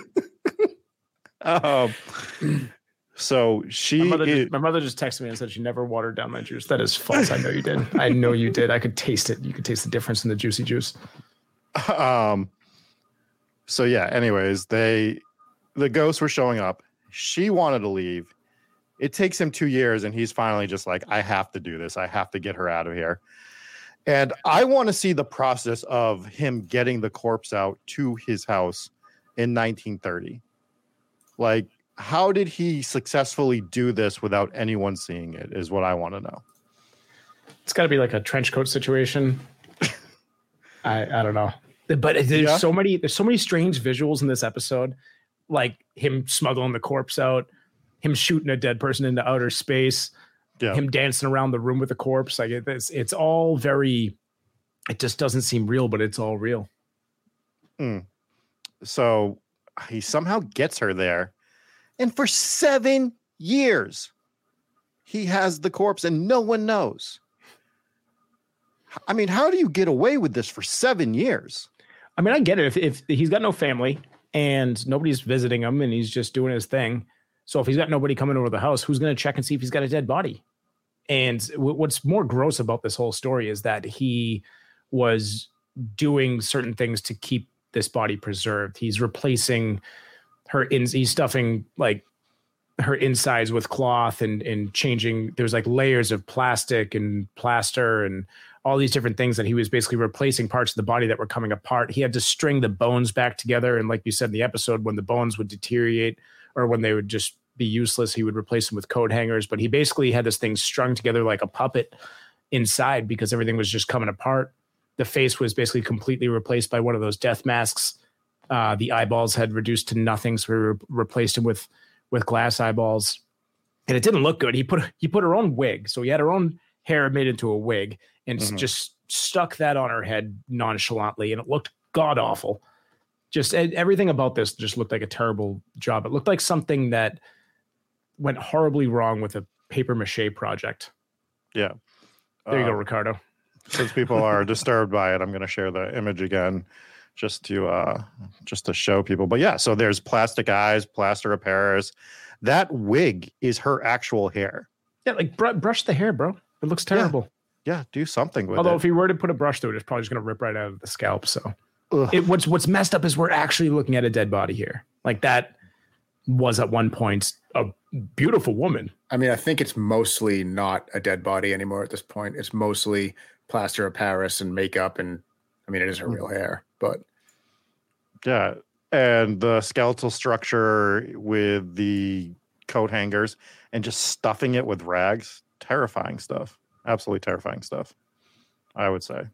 um, so she My mother, is, just, my mother just texted me and said she never watered down my juice. That is false. I know you did. I know you did. I could taste it. You could taste the difference in the juicy juice. um so yeah, anyways, they the ghosts were showing up. She wanted to leave. It takes him two years and he's finally just like, I have to do this. I have to get her out of here. And I want to see the process of him getting the corpse out to his house in nineteen thirty. Like, how did he successfully do this without anyone seeing it is what I want to know. It's got to be like a trench coat situation. I I don't know. But there's yeah. so many there's so many strange visuals in this episode, like him smuggling the corpse out, him shooting a dead person into outer space, yeah. him dancing around the room with the corpse. Like it's it's all very. It just doesn't seem real, but it's all real. Mm. So he somehow gets her there, and for seven years, he has the corpse, and no one knows. I mean, how do you get away with this for seven years? I mean, I get it. If, if he's got no family and nobody's visiting him and he's just doing his thing. So if he's got nobody coming over the house, who's going to check and see if he's got a dead body? And w- what's more gross about this whole story is that he was doing certain things to keep this body preserved. He's replacing her ins. He's stuffing like her insides with cloth and, and changing. There's like layers of plastic and plaster and all these different things that he was basically replacing parts of the body that were coming apart. He had to string the bones back together. And like you said in the episode, when the bones would deteriorate or when they would just be useless, he would replace them with coat hangers. But he basically had this thing strung together like a puppet inside because everything was just coming apart. The face was basically completely replaced by one of those death masks. Uh, the eyeballs had reduced to nothing. So we re- replaced him with, with glass eyeballs. And it didn't look good. He put, he put her own wig. So he had her own hair made into a wig and mm-hmm. just stuck that on her head nonchalantly. And it looked god awful. Just everything about this just looked like a terrible job. It looked like something that went horribly wrong with a paper mache project. Yeah. There you uh, go, Ricardo. Since people are disturbed by it, I'm going to share the image again just to uh, just to show people. But yeah, so there's plastic eyes, plaster of Paris. That wig is her actual hair. Yeah, like br- brush the hair, bro. It looks terrible. Yeah. Yeah, do something with Although it. Although if he were to put a brush through it, it's probably just going to rip right out of the scalp. So it, what's what's messed up is we're actually looking at a dead body here. Like that was at one point a beautiful woman. I mean, I think it's mostly not a dead body anymore at this point. It's mostly plaster of Paris and makeup. And I mean, it is her real hair, but. Yeah. And the skeletal structure with the coat hangers and just stuffing it with rags. Terrifying stuff. Absolutely terrifying stuff, I would say.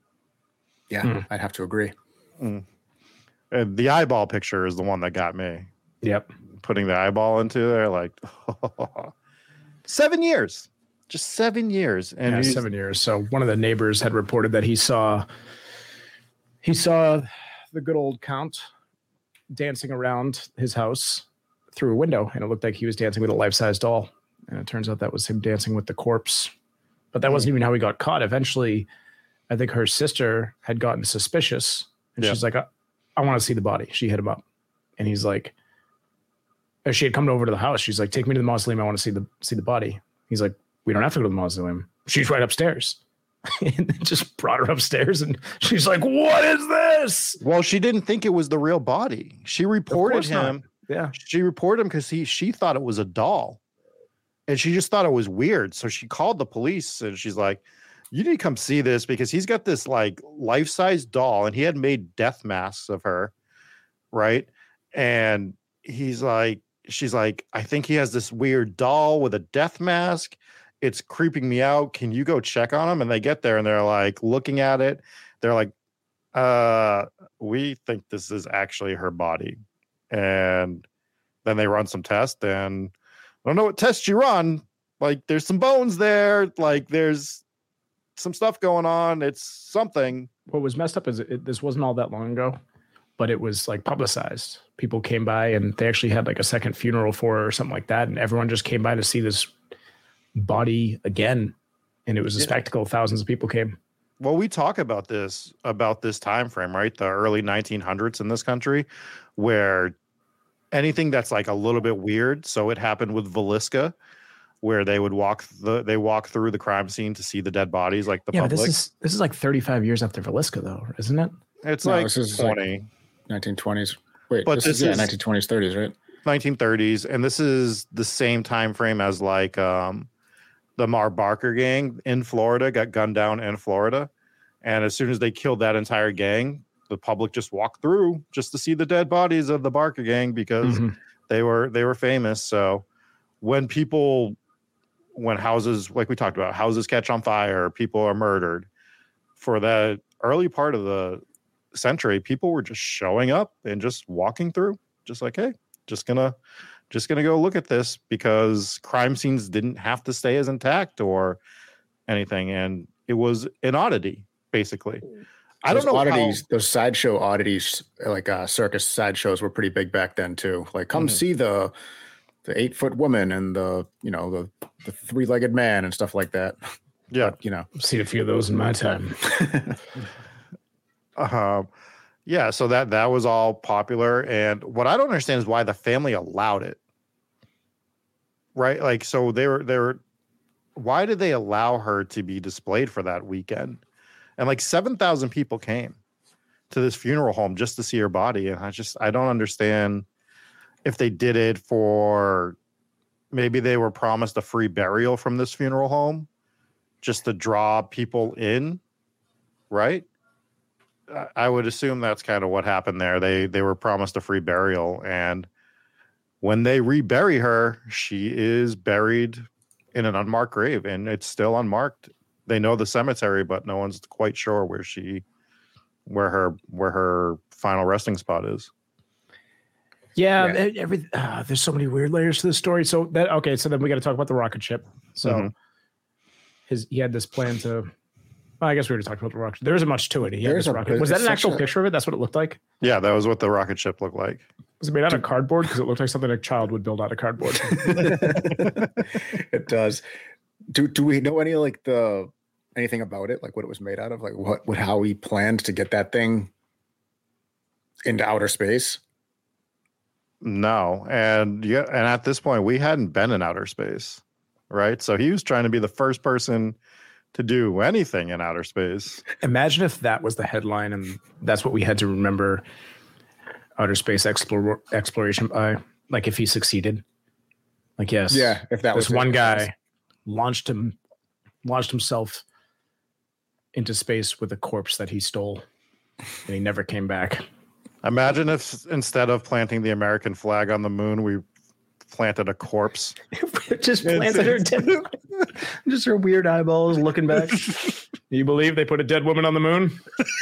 Yeah, mm. I'd have to agree. Mm. And the eyeball picture is the one that got me. Yep. Putting the eyeball into there, like, oh, seven years. Just seven years. And yeah, seven years. So one of the neighbors had reported that he saw, he saw the good old Count dancing around his house through a window, and it looked like he was dancing with a life-size doll. And it turns out that was him dancing with the corpse. But that wasn't even how he got caught. Eventually, I think her sister had gotten suspicious. And yeah. she's like, I, I want to see the body. She hit him up. And he's like, as she had come over to the house, she's like, take me to the mausoleum. I want to see the see the body. He's like, we don't have to go to the mausoleum. She's right upstairs. And then just brought her upstairs. And she's like, what is this? Well, she didn't think it was the real body. She reported him. Not. Yeah. She reported him because he she thought it was a doll. And she just thought it was weird. So she called the police and she's like, you need to come see this because he's got this like life-size doll and he had made death masks of her. Right. And he's like, she's like, I think he has this weird doll with a death mask. It's creeping me out. Can you go check on him? And they get there and they're like looking at it. They're like, uh, we think this is actually her body. And then they run some tests and I don't know what tests you run. Like, there's some bones there. Like, there's some stuff going on. It's something. What was messed up is it, this wasn't all that long ago, but it was like publicized. People came by and they actually had like a second funeral for her or something like that. And everyone just came by to see this body again. And it was a yeah. spectacle. Thousands of people came. Well, we talk about this, about this time frame, right? The early nineteen hundreds in this country, where anything that's like a little bit weird. So it happened with Villisca, where they would walk the they walk through the crime scene to see the dead bodies, like the yeah, public. But this is this is like thirty-five years after Villisca, though, isn't it? It's no, like this is twenty, like nineteen twenties. Wait, but this, this is, yeah, is nineteen twenties, thirties, right? nineteen thirties, and this is the same time frame as like um, the Mar Barker gang in Florida got gunned down in Florida. And as soon as they killed that entire gang, the public just walked through just to see the dead bodies of the Barker gang because mm-hmm. they were they were famous. So when people, when houses, like we talked about, houses catch on fire, people are murdered, for the early part of the century, people were just showing up and just walking through, just like, hey, just gonna just gonna go look at this, because crime scenes didn't have to stay as intact or anything, and it was an oddity, basically. I those don't know oddities, how... those sideshow oddities, like uh, circus sideshows, were pretty big back then too. Like, come mm-hmm. see the the eight foot woman and the you know the the three legged man and stuff like that. Yeah, but, you know, I've seen a few of those in my time. uh, yeah, so that that was all popular, and what I don't understand is why the family allowed it. Right, like so they were they were. Why did they allow her to be displayed for that weekend? And like seven thousand people came to this funeral home just to see her body. And I just, I don't understand if they did it for, maybe they were promised a free burial from this funeral home just to draw people in, right? I would assume that's kind of what happened there. They, they were promised a free burial. And when they rebury her, she is buried in an unmarked grave, and it's still unmarked. They know the cemetery, but no one's quite sure where she, where her, where her final resting spot is. Yeah, yeah. Every uh, there's so many weird layers to this story. So that okay, so then we got to talk about the rocket ship. So mm-hmm. his he had this plan to. Well, I guess we already talked about the rocket. There isn't much to it. He had this a, rocket. Was that an actual a, picture of it? That's what it looked like. Yeah, that was what the rocket ship looked like. Was it made out of cardboard? Because it looked like something a child would build out of cardboard. It does. Do do we know any like the anything about it? Like what it was made out of? Like what, what how he planned to get that thing into outer space? No, and yeah, and at this point we hadn't been in outer space, right? So he was trying to be the first person to do anything in outer space. Imagine if that was the headline, and that's what we had to remember outer space explore, exploration by. Like if he succeeded. Like, yes. Yeah, if that this was one it. guy launched him, launched himself into space with a corpse that he stole, and he never came back. Imagine if instead of planting the American flag on the moon, we planted a corpse. Just planted her dead. Just her weird eyeballs looking back. You believe they put a dead woman on the moon?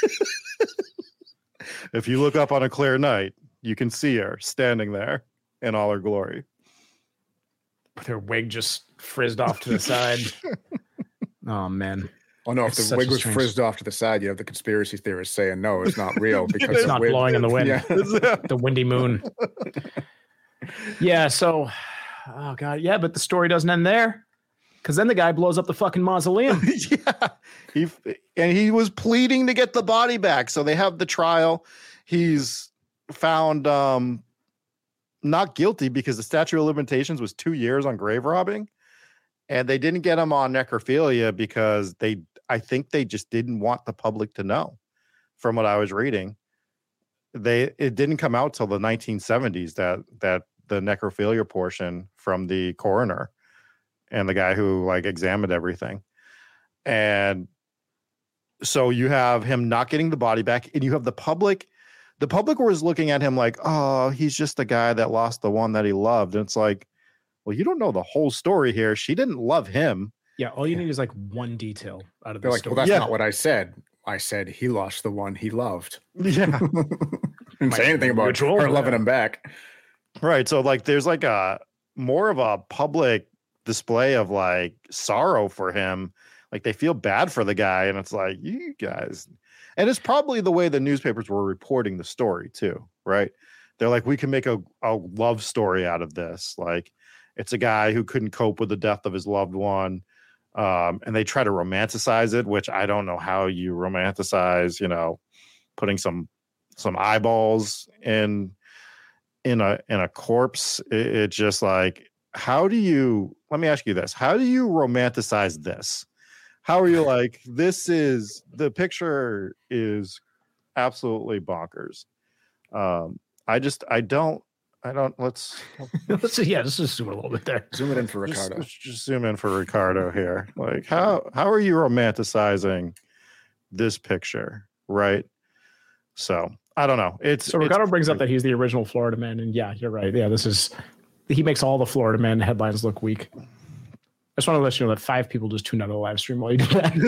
If you look up on a clear night, you can see her standing there in all her glory. With her wig just frizzed off to the side. Oh, man. Oh, no, if it's the wig was strange... frizzed off to the side, you have the conspiracy theorists saying, no, it's not real. Because it's not wind... blowing in the wind. Yeah. The windy moon. Yeah, so, oh, God. Yeah, but the story doesn't end there. Because then the guy blows up the fucking mausoleum. Yeah. He, and he was pleading to get the body back. So they have the trial. He's found um, not guilty because the statute of limitations was two years on grave robbing. And they didn't get him on necrophilia because they, I think they just didn't want the public to know. From what I was reading, they it didn't come out till the nineteen seventies that that the necrophilia portion from the coroner and the guy who like examined everything. And so you have him not getting the body back, and you have the public. The public was looking at him like, oh, he's just the guy that lost the one that he loved. And it's like, well, you don't know the whole story here. She didn't love him. Yeah, all you need is like one detail out of the like, story. Well, that's yeah. not what I said. I said he lost the one he loved. Yeah. Didn't say anything about her yeah. loving him back. Right. So like there's like a more of a public display of like sorrow for him. Like they feel bad for the guy, and it's like, you guys, and it's probably the way the newspapers were reporting the story too, right? They're like, we can make a, a love story out of this. Like it's a guy who couldn't cope with the death of his loved one. Um, and they try to romanticize it, which I don't know how you romanticize, you know, putting some some eyeballs in in a in a corpse. It, it just like, how do you, let me ask you this, how do you romanticize this? How are you like, this is, the picture is absolutely bonkers. Um, I just, I don't, I don't, let's, let's yeah, let's just zoom a little bit there. Zoom it in for Ricardo. Just, just zoom in for Ricardo here. Like, how, how are you romanticizing this picture, right? So I don't know. It's So Ricardo it's, brings up that he's the original Florida Man, and yeah, you're right. Yeah, this is he makes all the Florida Man headlines look weak. I just want to let you know that five people just tuned out of the live stream while you did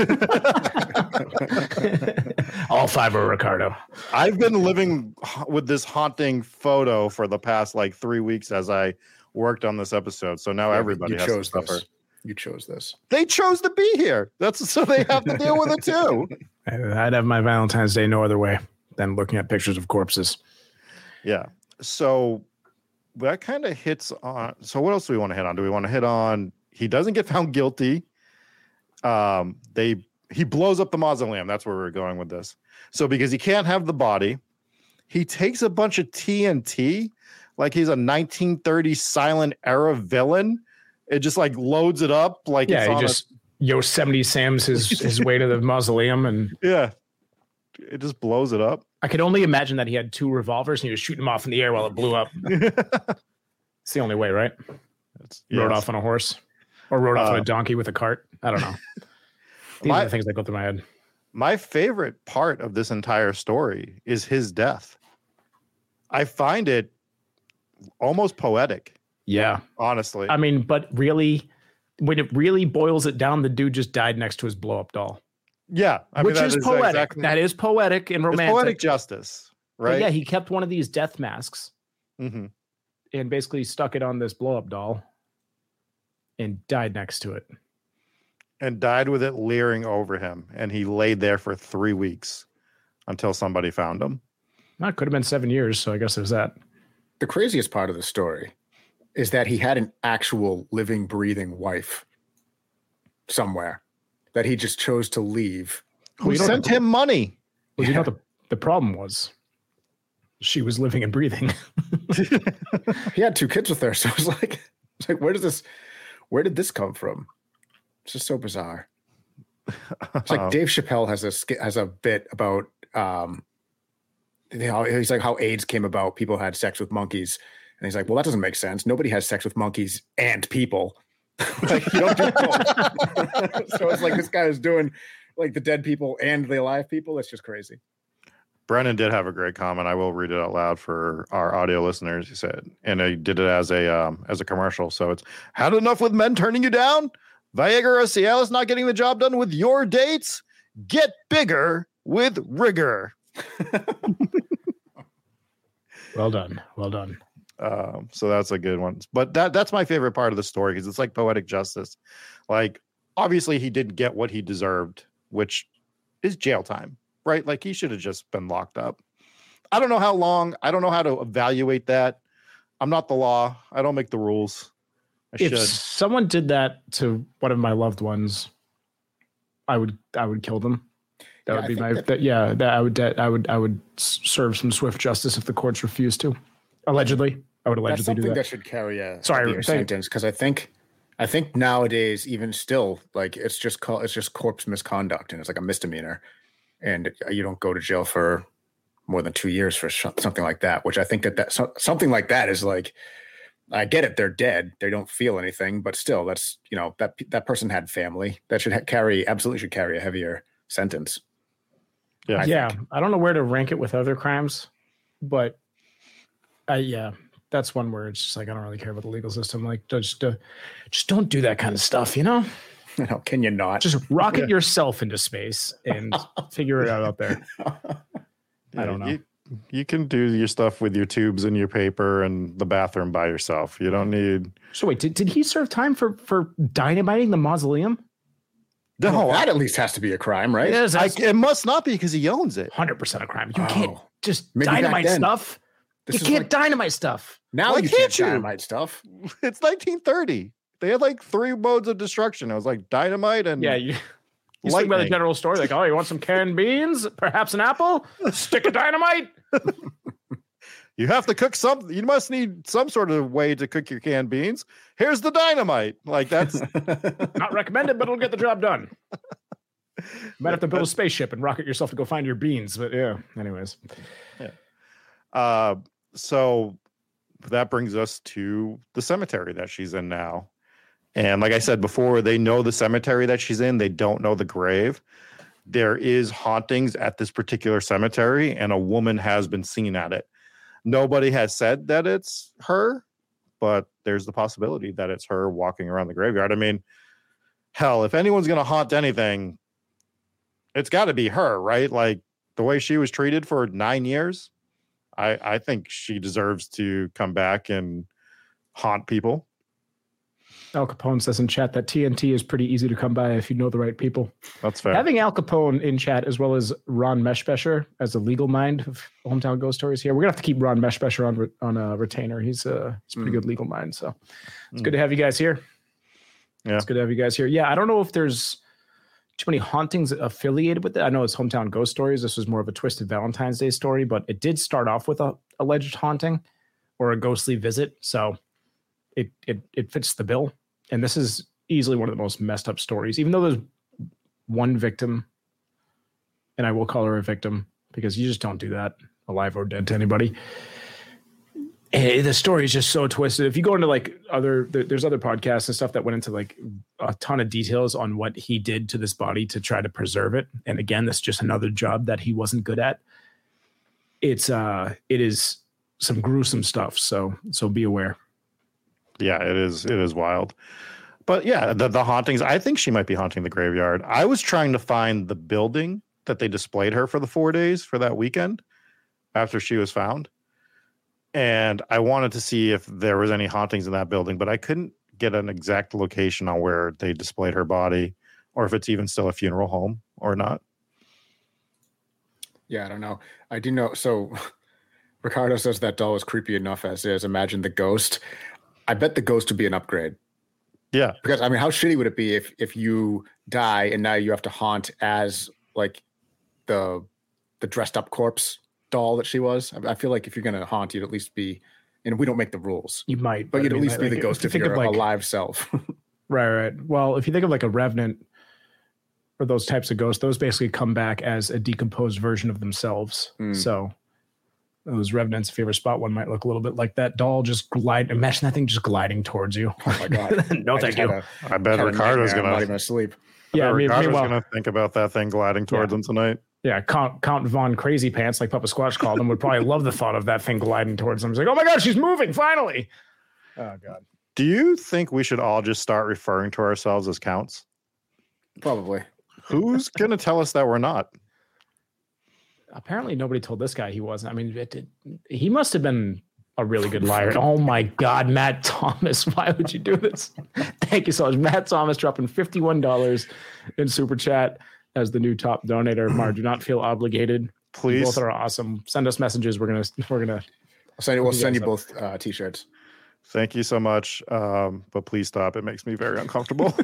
that. All five are Ricardo. I've been living with this haunting photo for the past like three weeks as I worked on this episode. So now Yeah, everybody you has chose to suffer. this. You chose this. They chose to be here. That's so they have to deal with it too. I'd have my Valentine's Day no other way than looking at pictures of corpses. Yeah. So that kind of hits on. So what else do we want to hit on? Do we want to hit on? He doesn't get found guilty. Um, they he blows up the mausoleum. That's where we're going with this. So because he can't have the body, he takes a bunch of T N T, like he's a nineteen thirties silent era villain. It just like loads it up, like Yeah, it's he on just Yosemite Sam's his his way to the mausoleum, and a, yeah, it just blows it up. I could only imagine that he had two revolvers and he was shooting them off in the air while it blew up. It's the only way, right? That's, Rode yes. off on a horse or rode off on Uh, a donkey with a cart. I don't know. These My- are the things that go through my head. My favorite part of this entire story is his death. I find it almost poetic, Yeah. honestly. I mean, but really, when it really boils it down, the dude just died next to his blow up doll, yeah, I which mean, is that poetic. exactly- That is poetic and it's romantic. poetic justice, But right? yeah, he kept one of these death masks hmm and basically stuck it on this blow up doll and died next to it. And died with it leering over him, and he laid there for three weeks until somebody found him. That could have been seven years. So I guess there's that. The craziest part of the story is that he had an actual living, breathing wife somewhere that he just chose to leave. Who you know sent what- him money? Well, you know, the, the problem was she was living and breathing. He had two kids with her, so it was like, it's like, where does this, where did this come from? It's just so bizarre. It's like Dave Chappelle has a sk- has a bit about, um, you know, he's like how AIDS came about. People had sex with monkeys, and he's like, well, that doesn't make sense. Nobody has sex with monkeys and people. Like you don't do both. So it's like this guy is doing like the dead people and the alive people. It's just crazy. Brennan did have a great comment. I will read it out loud for our audio listeners. He said, and he did it as a um, as a commercial. So it's had enough with men turning you down. Viagra or Cialis not getting the job done with your dates. Get bigger with rigor. Well done. Well done. Um, so that's a good one. But that that's my favorite part of the story because it's like poetic justice. Like obviously he didn't get what he deserved, which is jail time, right? Like he should have just been locked up. I don't know how long. I don't know how to evaluate that. I'm not the law. I don't make the rules. I If should. someone did that to one of my loved ones, I would I would kill them. That Yeah, would I be think my that- that, yeah. That I would that, I would I would s- serve some swift justice if the courts refused to. Allegedly, I would That's allegedly something do that. that. should carry a Sorry, heavier thank you. sentence because I think I think nowadays even still like it's just called it's just corpse misconduct and it's like a misdemeanor, and you don't go to jail for more than two years for sh- something like that. Which I think that that so, something like that is like I get it, they're dead, they don't feel anything, but still, that's you know that that person had family that should ha- carry absolutely should carry a heavier sentence. Yeah. I yeah, think. I don't know where to rank it with other crimes, but I yeah, that's one where it's just like I don't really care about the legal system. Like just uh, just don't do that kind of stuff, you know? You know, can you not? Just rocket yourself into space and figure it out out there. I don't know. You, you can do your stuff with your tubes and your paper and the bathroom by yourself. You don't need. So wait, did, did he serve time for for dynamiting the mausoleum? Well, No, that at least has to be a crime, right? Yes, I, that's it must not be because he owns it. hundred percent a crime. You can't Oh. just Maybe back dynamite then. stuff. This you is can't like- dynamite stuff. Now Why you can't can't you? dynamite stuff. It's nineteen thirty. They had like three modes of destruction. It was like dynamite and Yeah, you. You speak about the lightning. general story, like, oh, you want some canned beans, perhaps an apple, stick of dynamite. You have to cook some. You must need some sort of way to cook your canned beans. Here's the dynamite. Like that's Not recommended, but it'll get the job done. You might have to build a spaceship and rocket yourself to go find your beans. But yeah, anyways. uh. So that brings us to the cemetery that she's in now. And like I said before, they know the cemetery that she's in. They don't know the grave. there is hauntings at this particular cemetery, and a woman has been seen at it. Nobody has said that it's her, but there's the possibility that it's her walking around the graveyard. I mean, hell, if anyone's going to haunt anything, it's got to be her, right? Like the way she was treated for nine years, I, I think she deserves to come back and haunt people. Al Capone says in chat that T N T is pretty easy to come by if you know the right people. That's fair. Having Al Capone in chat as well as Ron Meshbesher as the legal mind of Hometown Ghost Stories here. We're gonna have to keep Ron Meshbesher on on a retainer. He's a he's a pretty mm. good legal mind. So it's mm. good to have you guys here. Yeah, it's good to have you guys here. Yeah, I don't know if there's too many hauntings affiliated with it. I know it's Hometown Ghost Stories. This was more of a twisted Valentine's Day story, but it did start off with a alleged haunting or a ghostly visit. So it it it fits the bill. And this is easily one of the most messed up stories, even though there's one victim, and I will call her a victim because you just don't do that, alive or dead, to anybody. Hey, the story is just so twisted. If you go into like other, there, there's other podcasts and stuff that went into like a ton of details on what he did to this body to try to preserve it. And again, that's just another job that he wasn't good at. It's uh, it is some gruesome stuff. So, so be aware. Yeah, it is. It is wild. But yeah, the, the hauntings, I think she might be haunting the graveyard. I was trying to find the building that they displayed her for the four days for that weekend after she was found. And I wanted to see if there was any hauntings in that building, but I couldn't get an exact location on where they displayed her body or if it's even still a funeral home or not. Yeah, I don't know. I do know. So Ricardo says that doll is creepy enough as is. Imagine the ghost. I bet the ghost would be an upgrade. Yeah. Because, I mean, how shitty would it be if if you die and now you have to haunt as, like, the the dressed-up corpse doll that she was? I, I feel like if you're going to haunt, you'd at least be, and we don't make the rules. You might. But, but you'd I at mean, least like, be the ghost if, if you're like, alive self. Right, right. Well, if you think of, like, a revenant or those types of ghosts, those basically come back as a decomposed version of themselves. Mm. So those revenants, if you ever spot one, might look a little bit like that doll just glide. Imagine that thing just gliding towards you. Oh my God. No, I thank you. A, I bet Ricardo's going to. I'm not even asleep. Yeah, I mean, Ricardo's going to think about that thing gliding towards yeah. him tonight. Yeah, Count, Count Von Crazy Pants, like Papa Squatch called him, would probably love the thought of that thing gliding towards him. He's like, oh my God, she's moving, finally. Oh, God. Do you think we should all just start referring to ourselves as counts? Probably. Who's going to tell us that we're not? Apparently nobody told this guy he wasn't. I mean, it, it, he must have been a really good liar. Oh my God, Matt Thomas, why would you do this? Thank you so much. Matt Thomas dropping fifty-one dollars in Super Chat as the new top donator. Mar, do not feel obligated. Please. You both are awesome. Send us messages. We're going to, we're going to. I'll send you, we'll send you both uh, t-shirts. Thank you so much. Um, but please stop. It makes me very uncomfortable.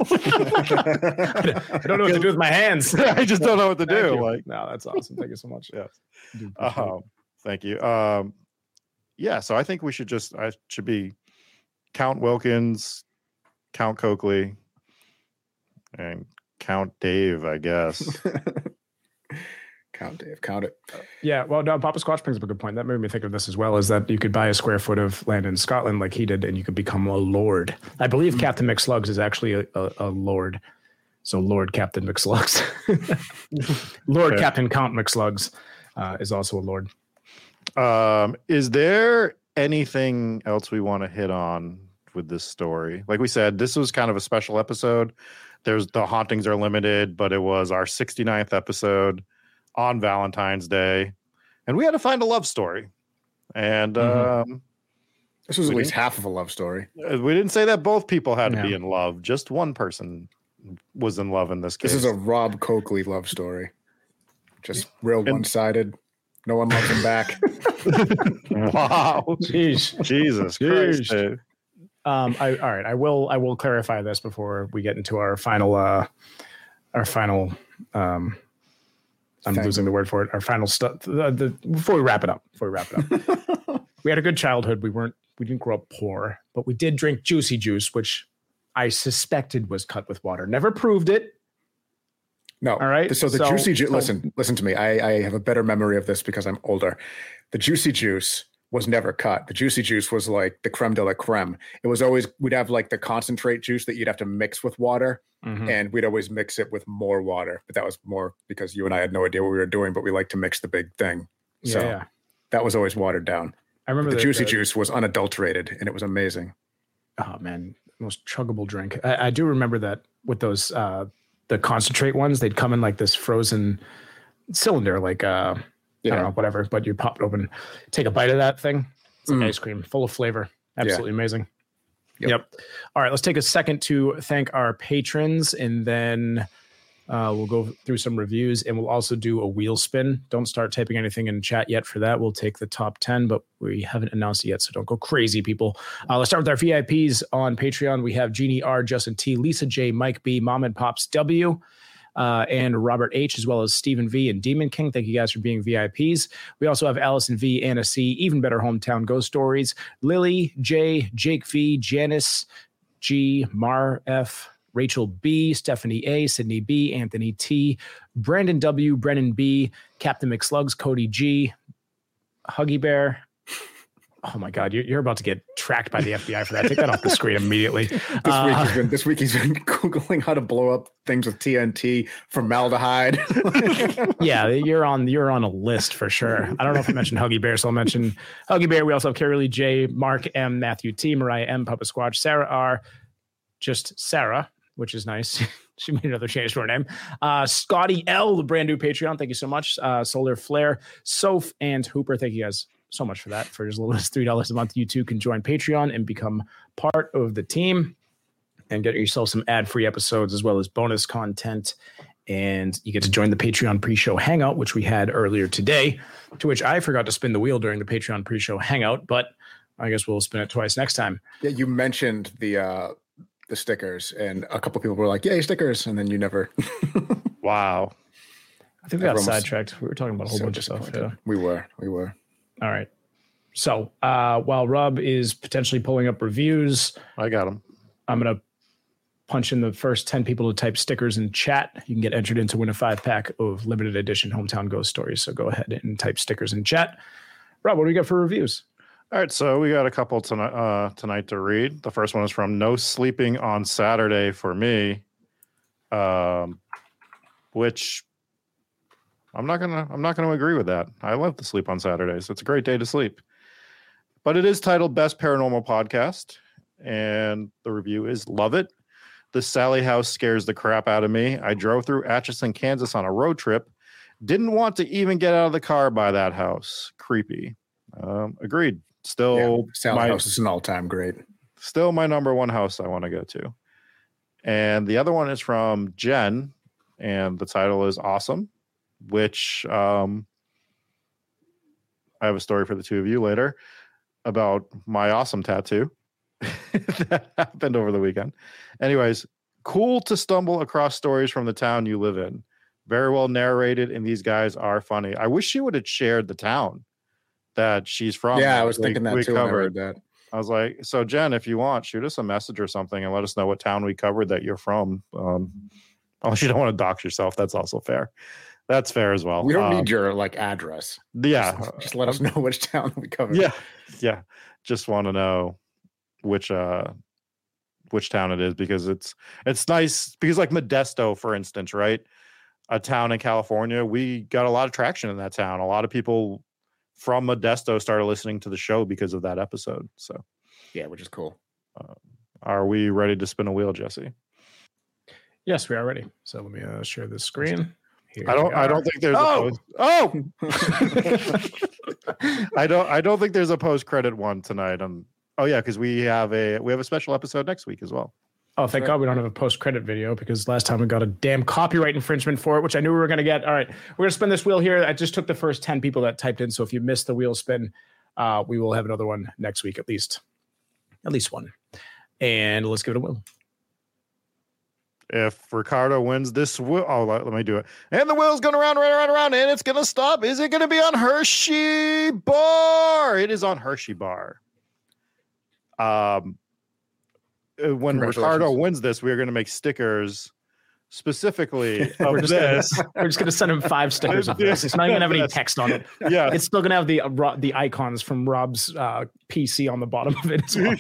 I don't know what to do with my hands. I just don't know what to Thank do. You. Like, no, that's awesome. Thank you so much. Yes. Um, thank you. Um, yeah. So I think we should just, I should be Count Wilkins, Count Coakley, and Count Dave, I guess. Count Dave, count it. Yeah, well, no, Papa Squatch brings up a good point. That made me think of this as well, is that you could buy a square foot of land in Scotland like he did, and you could become a lord. I believe mm-hmm. Captain McSlugs is actually a, a, a lord. So Lord Captain McSlugs. Lord yeah. Captain Count McSlugs uh, is also a lord. Um, is there anything else we want to hit on with this story? Like we said, this was kind of a special episode. There's the hauntings are limited, but it was our sixty-ninth episode on Valentine's Day, and we had to find a love story. And mm-hmm. um, this was at least half of a love story. We didn't say that both people had yeah. to be in love. Just one person was in love in this case. This is a Rob Coakley love story. Just real and, one-sided. No one loves him back. Wow. Jeez. Jesus Christ. Dude. Um, I, all right. I will, I will clarify this before we get into our final, uh, our final, um, I'm Thank losing you. the word for it. Our final stuff. The, the, before we wrap it up, before we wrap it up, we had a good childhood. We weren't, we didn't grow up poor, but we did drink juicy juice, which I suspected was cut with water. Never proved it. No. All right. So the so, juicy juice. So, listen, listen to me. I, I have a better memory of this because I'm older. The juicy juice was never cut. The Juicy Juice was like the creme de la creme. It was always, we'd have like the concentrate juice that you'd have to mix with water, mm-hmm. and we'd always mix it with more water. But that was more because you and I had no idea what we were doing, but we like to mix the big thing. So yeah. that was always watered down. I remember the, the Juicy the, Juice was unadulterated, and it was amazing. Oh man, most chuggable drink. I, I do remember that with those, uh, the concentrate ones, they'd come in like this frozen cylinder, like, uh, yeah. I don't know, whatever, but you pop it open, take a bite of that thing. It's like mm. ice cream, full of flavor. Absolutely yeah. amazing. Yep. yep. All right, let's take a second to thank our patrons, and then uh, we'll go through some reviews, and we'll also do a wheel spin. Don't start typing anything in chat yet for that. We'll take the top ten, but we haven't announced it yet, so don't go crazy, people. Uh, let's start with our V I Ps on Patreon. We have Jeannie R, Justin T, Lisa J, Mike B, Mom and Pops W, Uh, and Robert H, as well as Stephen V and Demon King. Thank you guys for being V I Ps. We also have Allison V, Anna C, Even Better Hometown Ghost Stories, Lily J, Jake V, Janice G, Mar F, Rachel B, Stephanie A, Sydney B, Anthony T, Brandon W, Brennan B, Captain McSlugs, Cody G, Huggy Bear. Oh my God, you're, you're about to get tracked by the F B I for that. Take that off the screen immediately. This, uh, week he's been, this week he's been Googling how to blow up things with T N T, formaldehyde. Yeah, you're on you're on a list for sure. I don't know if I mentioned Huggy Bear, so I'll mention Huggy Bear. We also have Carrie Lee J, Mark M, Matthew T, Mariah M, Papa Squatch, Sarah R, just Sarah, which is nice. She made another change to her name. Uh, Scotty L, the brand new Patreon. Thank you so much. Uh, Solar Flare, Soph, and Hooper. Thank you guys so much for that. For as little as three dollars a month, you too can join Patreon and become part of the team and get yourself some ad-free episodes as well as bonus content. And you get to join the Patreon pre-show hangout, which we had earlier today, to which I forgot to spin the wheel during the Patreon pre-show hangout, but I guess we'll spin it twice next time. Yeah, you mentioned the uh, the stickers, and a couple people were like, yay, stickers, and then you never. Wow. I think we got sidetracked. We were talking about a whole so bunch of stuff. Yeah. We were. We were. All right. So uh, while Rob is potentially pulling up reviews, I got them. I'm going to punch in the first ten people to type stickers in chat. You can get entered in to win a five pack of limited edition Hometown Ghost Stories. So go ahead and type stickers in chat. Rob, what do we got for reviews? All right. So we got a couple tonight, uh, tonight to read. The first one is from No Sleeping on Saturday for Me, um, which I'm not gonna I'm not gonna agree with that. I love to sleep on Saturdays. It's a great day to sleep. But it is titled Best Paranormal Podcast, and the review is love it. The Sally House scares the crap out of me. I drove through Atchison, Kansas on a road trip. Didn't want to even get out of the car by that house. Creepy. Um, agreed. Still, yeah, Sally House is an all-time great. Still my number one house I want to go to. And the other one is from Jen, and the title is Awesome, which um, I have a story for the two of you later about my awesome tattoo that happened over the weekend. Anyways, cool to stumble across stories from the town you live in. Very well narrated, and these guys are funny. I wish she would have shared the town that she's from. Yeah, I was we, thinking that we too. Covered. When I read that. I was like, so Jen, if you want, shoot us a message or something and let us know what town we covered that you're from. Um, unless you don't want to dox yourself, that's also fair. That's fair as well. We don't um, need your like address. Yeah, just, just let us know which town we covered. Yeah, yeah. Just want to know which uh which town it is, because it's it's nice because like Modesto, for instance, right? A town in California, we got a lot of traction in that town. A lot of people from Modesto started listening to the show because of that episode. So yeah, which is cool. Uh, are we ready to spin a wheel, Jesse? Yes, we are ready. So let me uh, share this screen. Here I don't. I don't think there's. Oh, a post- oh. I don't. I don't think there's a post-credit one tonight. Um. Oh yeah, because we have a we have a special episode next week as well. Oh, thank God we don't have a post-credit video, because last time we got a damn copyright infringement for it, which I knew we were going to get. All right, we're going to spin this wheel here. I just took the first ten people that typed in, so if you missed the wheel spin, uh, we will have another one next week at least, at least one. And let's give it a wheel. If Ricardo wins this wheel, oh, let, let me do it. And the wheel's going around, right around, around, and it's going to stop. Is it going to be on Hershey Bar? It is on Hershey Bar. Um, when Ricardo wins this, we're going to make stickers specifically of We're just, this. gonna, we're just gonna send him five stickers of this. It's not even gonna have any text on it. Yeah, It's still gonna have the uh, Ro- the icons from Rob's uh, P C on the bottom of it as well.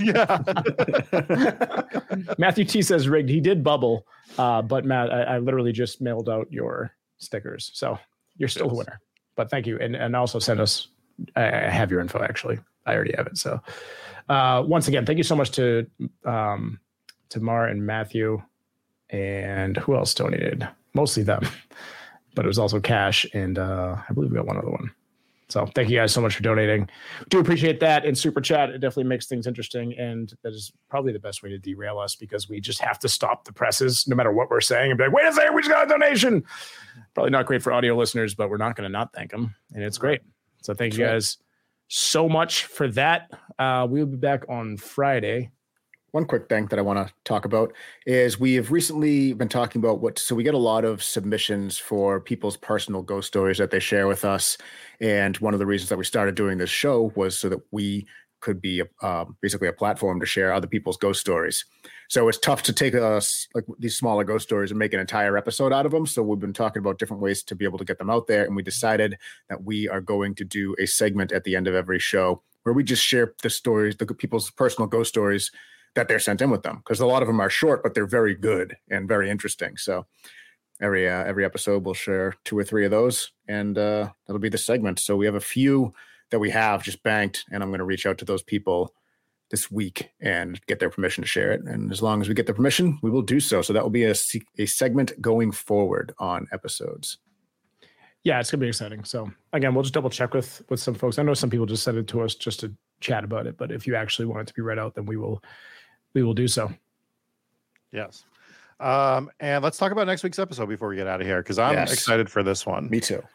yeah. Matthew T says rigged. He did bubble, uh, but Matt, I, I literally just mailed out your stickers, so you're still Yes. a winner. But thank you, and and also send us. I I have your info actually. I already have it. So uh, once again, thank you so much to um, to Mar and Matthew, and who else donated? Mostly them, but it was also Cash, and uh, I believe we got one other one. So thank you guys so much for donating. Do appreciate that. And Super Chat, it definitely makes things interesting. And that is probably the best way to derail us, because we just have to stop the presses no matter what we're saying and be like, wait a second, we just got a donation. Probably not great for audio listeners, but we're not going to not thank them. And it's great. So thank you guys so much for that. Uh, we'll be back on Friday. One quick thing that I want to talk about is we have recently been talking about what, so we get a lot of submissions for people's personal ghost stories that they share with us. And one of the reasons that we started doing this show was so that we could be a, um, basically a platform to share other people's ghost stories. So it's tough to take us like these smaller ghost stories and make an entire episode out of them. So we've been talking about different ways to be able to get them out there. And we decided that we are going to do a segment at the end of every show where we just share the stories, the people's personal ghost stories that they're sent in with them, because a lot of them are short, but they're very good and very interesting. So every uh, every episode we'll share two or three of those, and uh, that'll be the segment. So we have a few that we have just banked, and I'm going to reach out to those people this week and get their permission to share it. And as long as we get the permission, we will do so. So that will be a, a segment going forward on episodes. Yeah, it's going to be exciting. So again, we'll just double check with, with some folks. I know some people just sent it to us just to chat about it, but if you actually want it to be read out, then we will, we will do so. Yes. Um, and let's talk about next week's episode before we get out of here, because I'm Yes. excited for this one. Me too.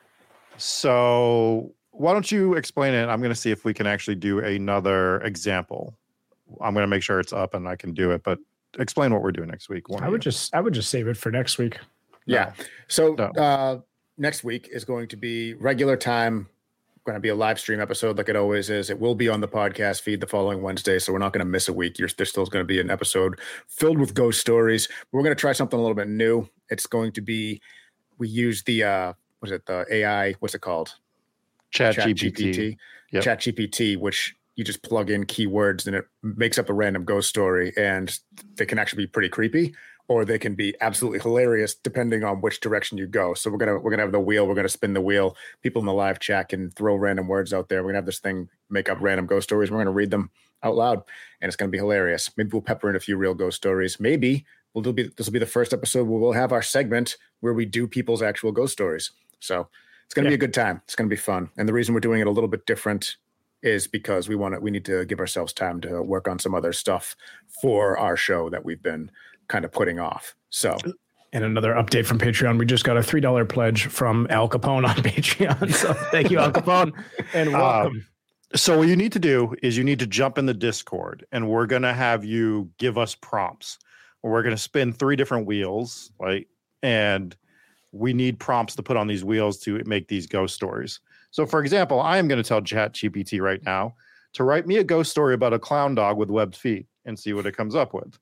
So why don't you explain it? I'm going to see if we can actually do another example. I'm going to make sure it's up and I can do it, but explain what we're doing next week. One I of would you. just, I would just save it for next week. Yeah. So No. uh, next week is going to be regular time. Going to be a live stream episode like it always is. It will be on the podcast feed the following Wednesday, so we're not going to miss a week. You're, there's still going to be an episode filled with ghost stories. We're going to try something a little bit new. It's going to be, we use the, uh, what is it, the A I, what's it called? Chat G P T. Yep. Chat G P T, which you just plug in keywords and it makes up a random ghost story, and they can actually be pretty creepy, or they can be absolutely hilarious depending on which direction you go. So we're gonna we're gonna have the wheel. We're gonna spin the wheel. People in the live chat can throw random words out there. We're gonna have this thing make up random ghost stories. We're gonna read them out loud, and it's gonna be hilarious. Maybe we'll pepper in a few real ghost stories. Maybe we'll do. Be, this will be the first episode where we'll have our segment where we do people's actual ghost stories. So it's gonna Yeah. be a good time. It's gonna be fun. And the reason we're doing it a little bit different is because we want to. We need to give ourselves time to work on some other stuff for our show that we've been kind of putting off. So, And another update from Patreon. We just got a three dollar pledge from Al Capone on Patreon. So thank you, Al Capone, and welcome. Uh, so what you need to do is you need to jump in the Discord, and we're going to have you give us prompts. We're going to spin three different wheels, right? And we need prompts to put on these wheels to make these ghost stories. So for example, I am going to tell Chat G P T right now to write me a ghost story about a clown dog with webbed feet and see what it comes up with.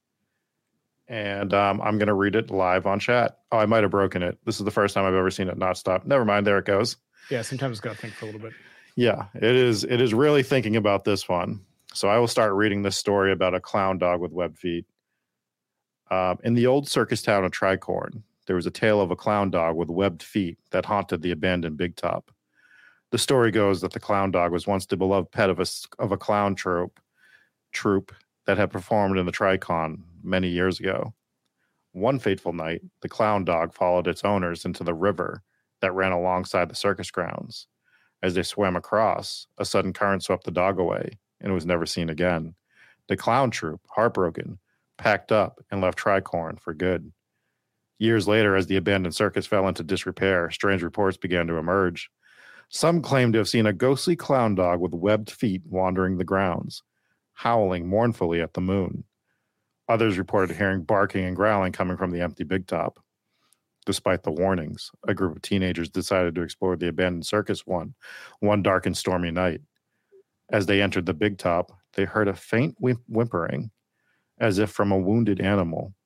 And um, I'm going to read it live on chat. Oh, I might have broken it. This is the first time I've ever seen it not stop. Never mind. There it goes. Yeah, sometimes it's got to think for a little bit. Yeah, it is. It is really thinking about this one. So I will start reading this story about a clown dog with webbed feet. Um, in the old circus town of Tricorn, there was a tale of a clown dog with webbed feet that haunted the abandoned Big Top. The story goes that the clown dog was once the beloved pet of a, of a clown troupe, troupe that had performed in the Tricon many years ago. One fateful night, the clown dog followed its owners into the river that ran alongside the circus grounds. As they swam across, a sudden current swept the dog away and was never seen again. The clown troupe, heartbroken, packed up and left Tricorn for good. Years later, as the abandoned circus fell into disrepair, strange reports began to emerge. Some claimed to have seen a ghostly clown dog with webbed feet wandering the grounds, howling mournfully at the moon. Others reported hearing barking and growling coming from the empty Big Top. Despite the warnings, a group of teenagers decided to explore the abandoned circus one, one dark and stormy night. As they entered the Big Top, they heard a faint whim- whimpering, as if from a wounded animal.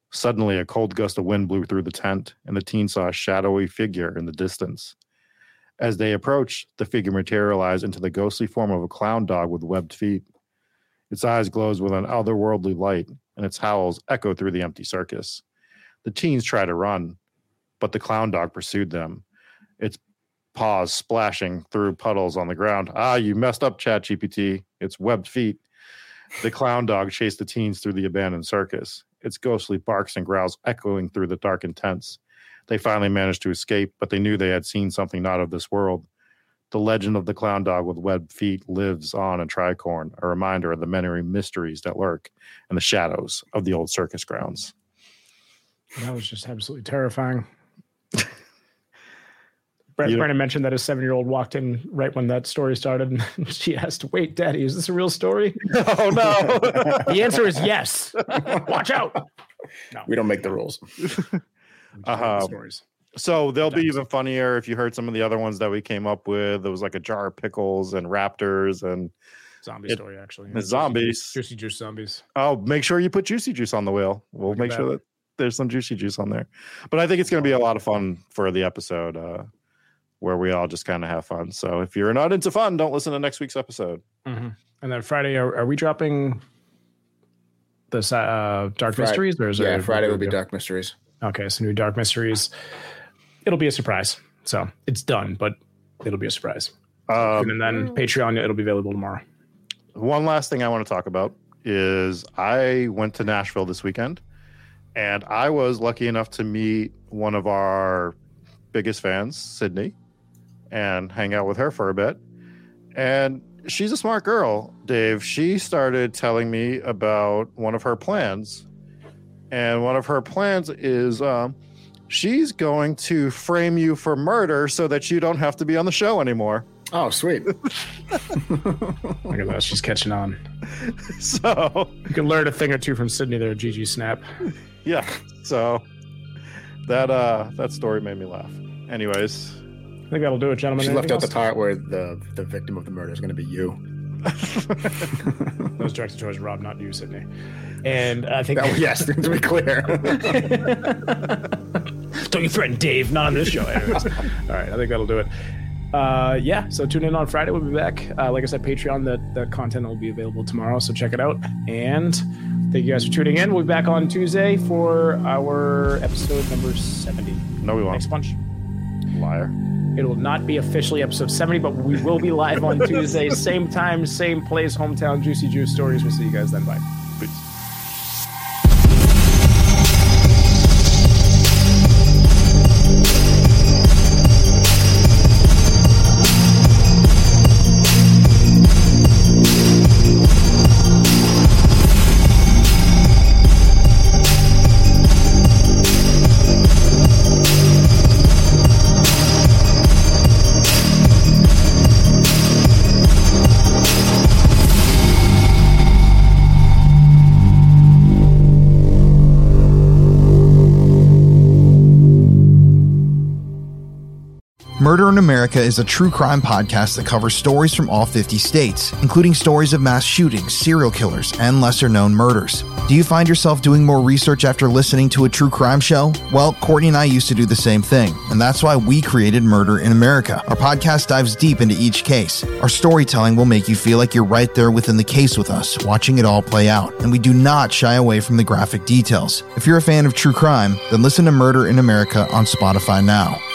Suddenly, a cold gust of wind blew through the tent, and the teen saw a shadowy figure in the distance. As they approached, the figure materialized into the ghostly form of a clown dog with webbed feet. Its eyes glowed with an otherworldly light, and its howls echoed through the empty circus. The teens tried to run, but the clown dog pursued them, its paws splashing through puddles on the ground. Ah, you messed up, ChatGPT. It's webbed feet. The clown dog chased the teens through the abandoned circus, its ghostly barks and growls echoing through the darkened tents. They finally managed to escape, but they knew they had seen something not of this world. The legend of the clown dog with webbed feet lives on in Tricorn, a reminder of the many mysteries that lurk in the shadows of the old circus grounds. That was just absolutely terrifying. Brett Brennan mentioned that his seven-year-old walked in right when that story started, and she asked, wait, Daddy, is this a real story? Oh, no. The answer is yes. Watch out. No. We don't make the rules. Uh, stories. So they'll be even funnier if you heard some of the other ones that we came up with. There was like a jar of pickles and raptors and zombie it, story, actually. The zombies. Juicy Juice zombies. Oh, make sure you put Juicy Juice on the wheel. We'll Look make sure that there's some Juicy Juice on there. But I think it's going to be a lot of fun for the episode uh, where we all just kind of have fun. So if you're not into fun, don't listen to next week's episode. Mm-hmm. And then Friday, are, are we dropping the uh, Dark Friday, Mysteries? Or is yeah, there, Friday will be Dark Mysteries. Okay, so new Dark Mysteries. It'll be a surprise. So it's done, but it'll be a surprise. Um, and then Patreon, it'll be available tomorrow. One last thing I want to talk about is I went to Nashville this weekend, and I was lucky enough to meet one of our biggest fans, Sydney, and hang out with her for a bit. And she's a smart girl, Dave. She started telling me about one of her plans. And one of her plans is um, she's going to frame you for murder so that you don't have to be on the show anymore. Oh, sweet. Look at that. She's catching on. So you can learn a thing or two from Sydney there, G G Snap. Yeah. So that uh, that story made me laugh. Anyways. I think that'll do it, gentlemen. She left out else? the part where the, the victim of the murder is going to be you. That was directed towards Rob, not you, Sydney. And I think... Oh, yes, to be clear. Don't you threaten Dave, not on this show. Anyways. All right, I think that'll do it. Uh, yeah, so tune in on Friday. We'll be back. Uh, like I said, Patreon, that, that content will be available tomorrow, so check it out. And thank you guys for tuning in. We'll be back on Tuesday for our episode number seventy. No, we won't. Next punch. Liar. It will not be officially episode seventy, but we will be live on Tuesday. Same time, same place, Hometown Juicy Juice Stories. We'll see you guys then. Bye. Peace. Murder in America is a true crime podcast that covers stories from all fifty states, including stories of mass shootings, serial killers, and lesser-known murders. Do you find yourself doing more research after listening to a true crime show? Well, Courtney and I used to do the same thing, and that's why we created Murder in America. Our podcast dives deep into each case. Our storytelling will make you feel like you're right there within the case with us, watching it all play out, and we do not shy away from the graphic details. If you're a fan of true crime, then listen to Murder in America on Spotify now.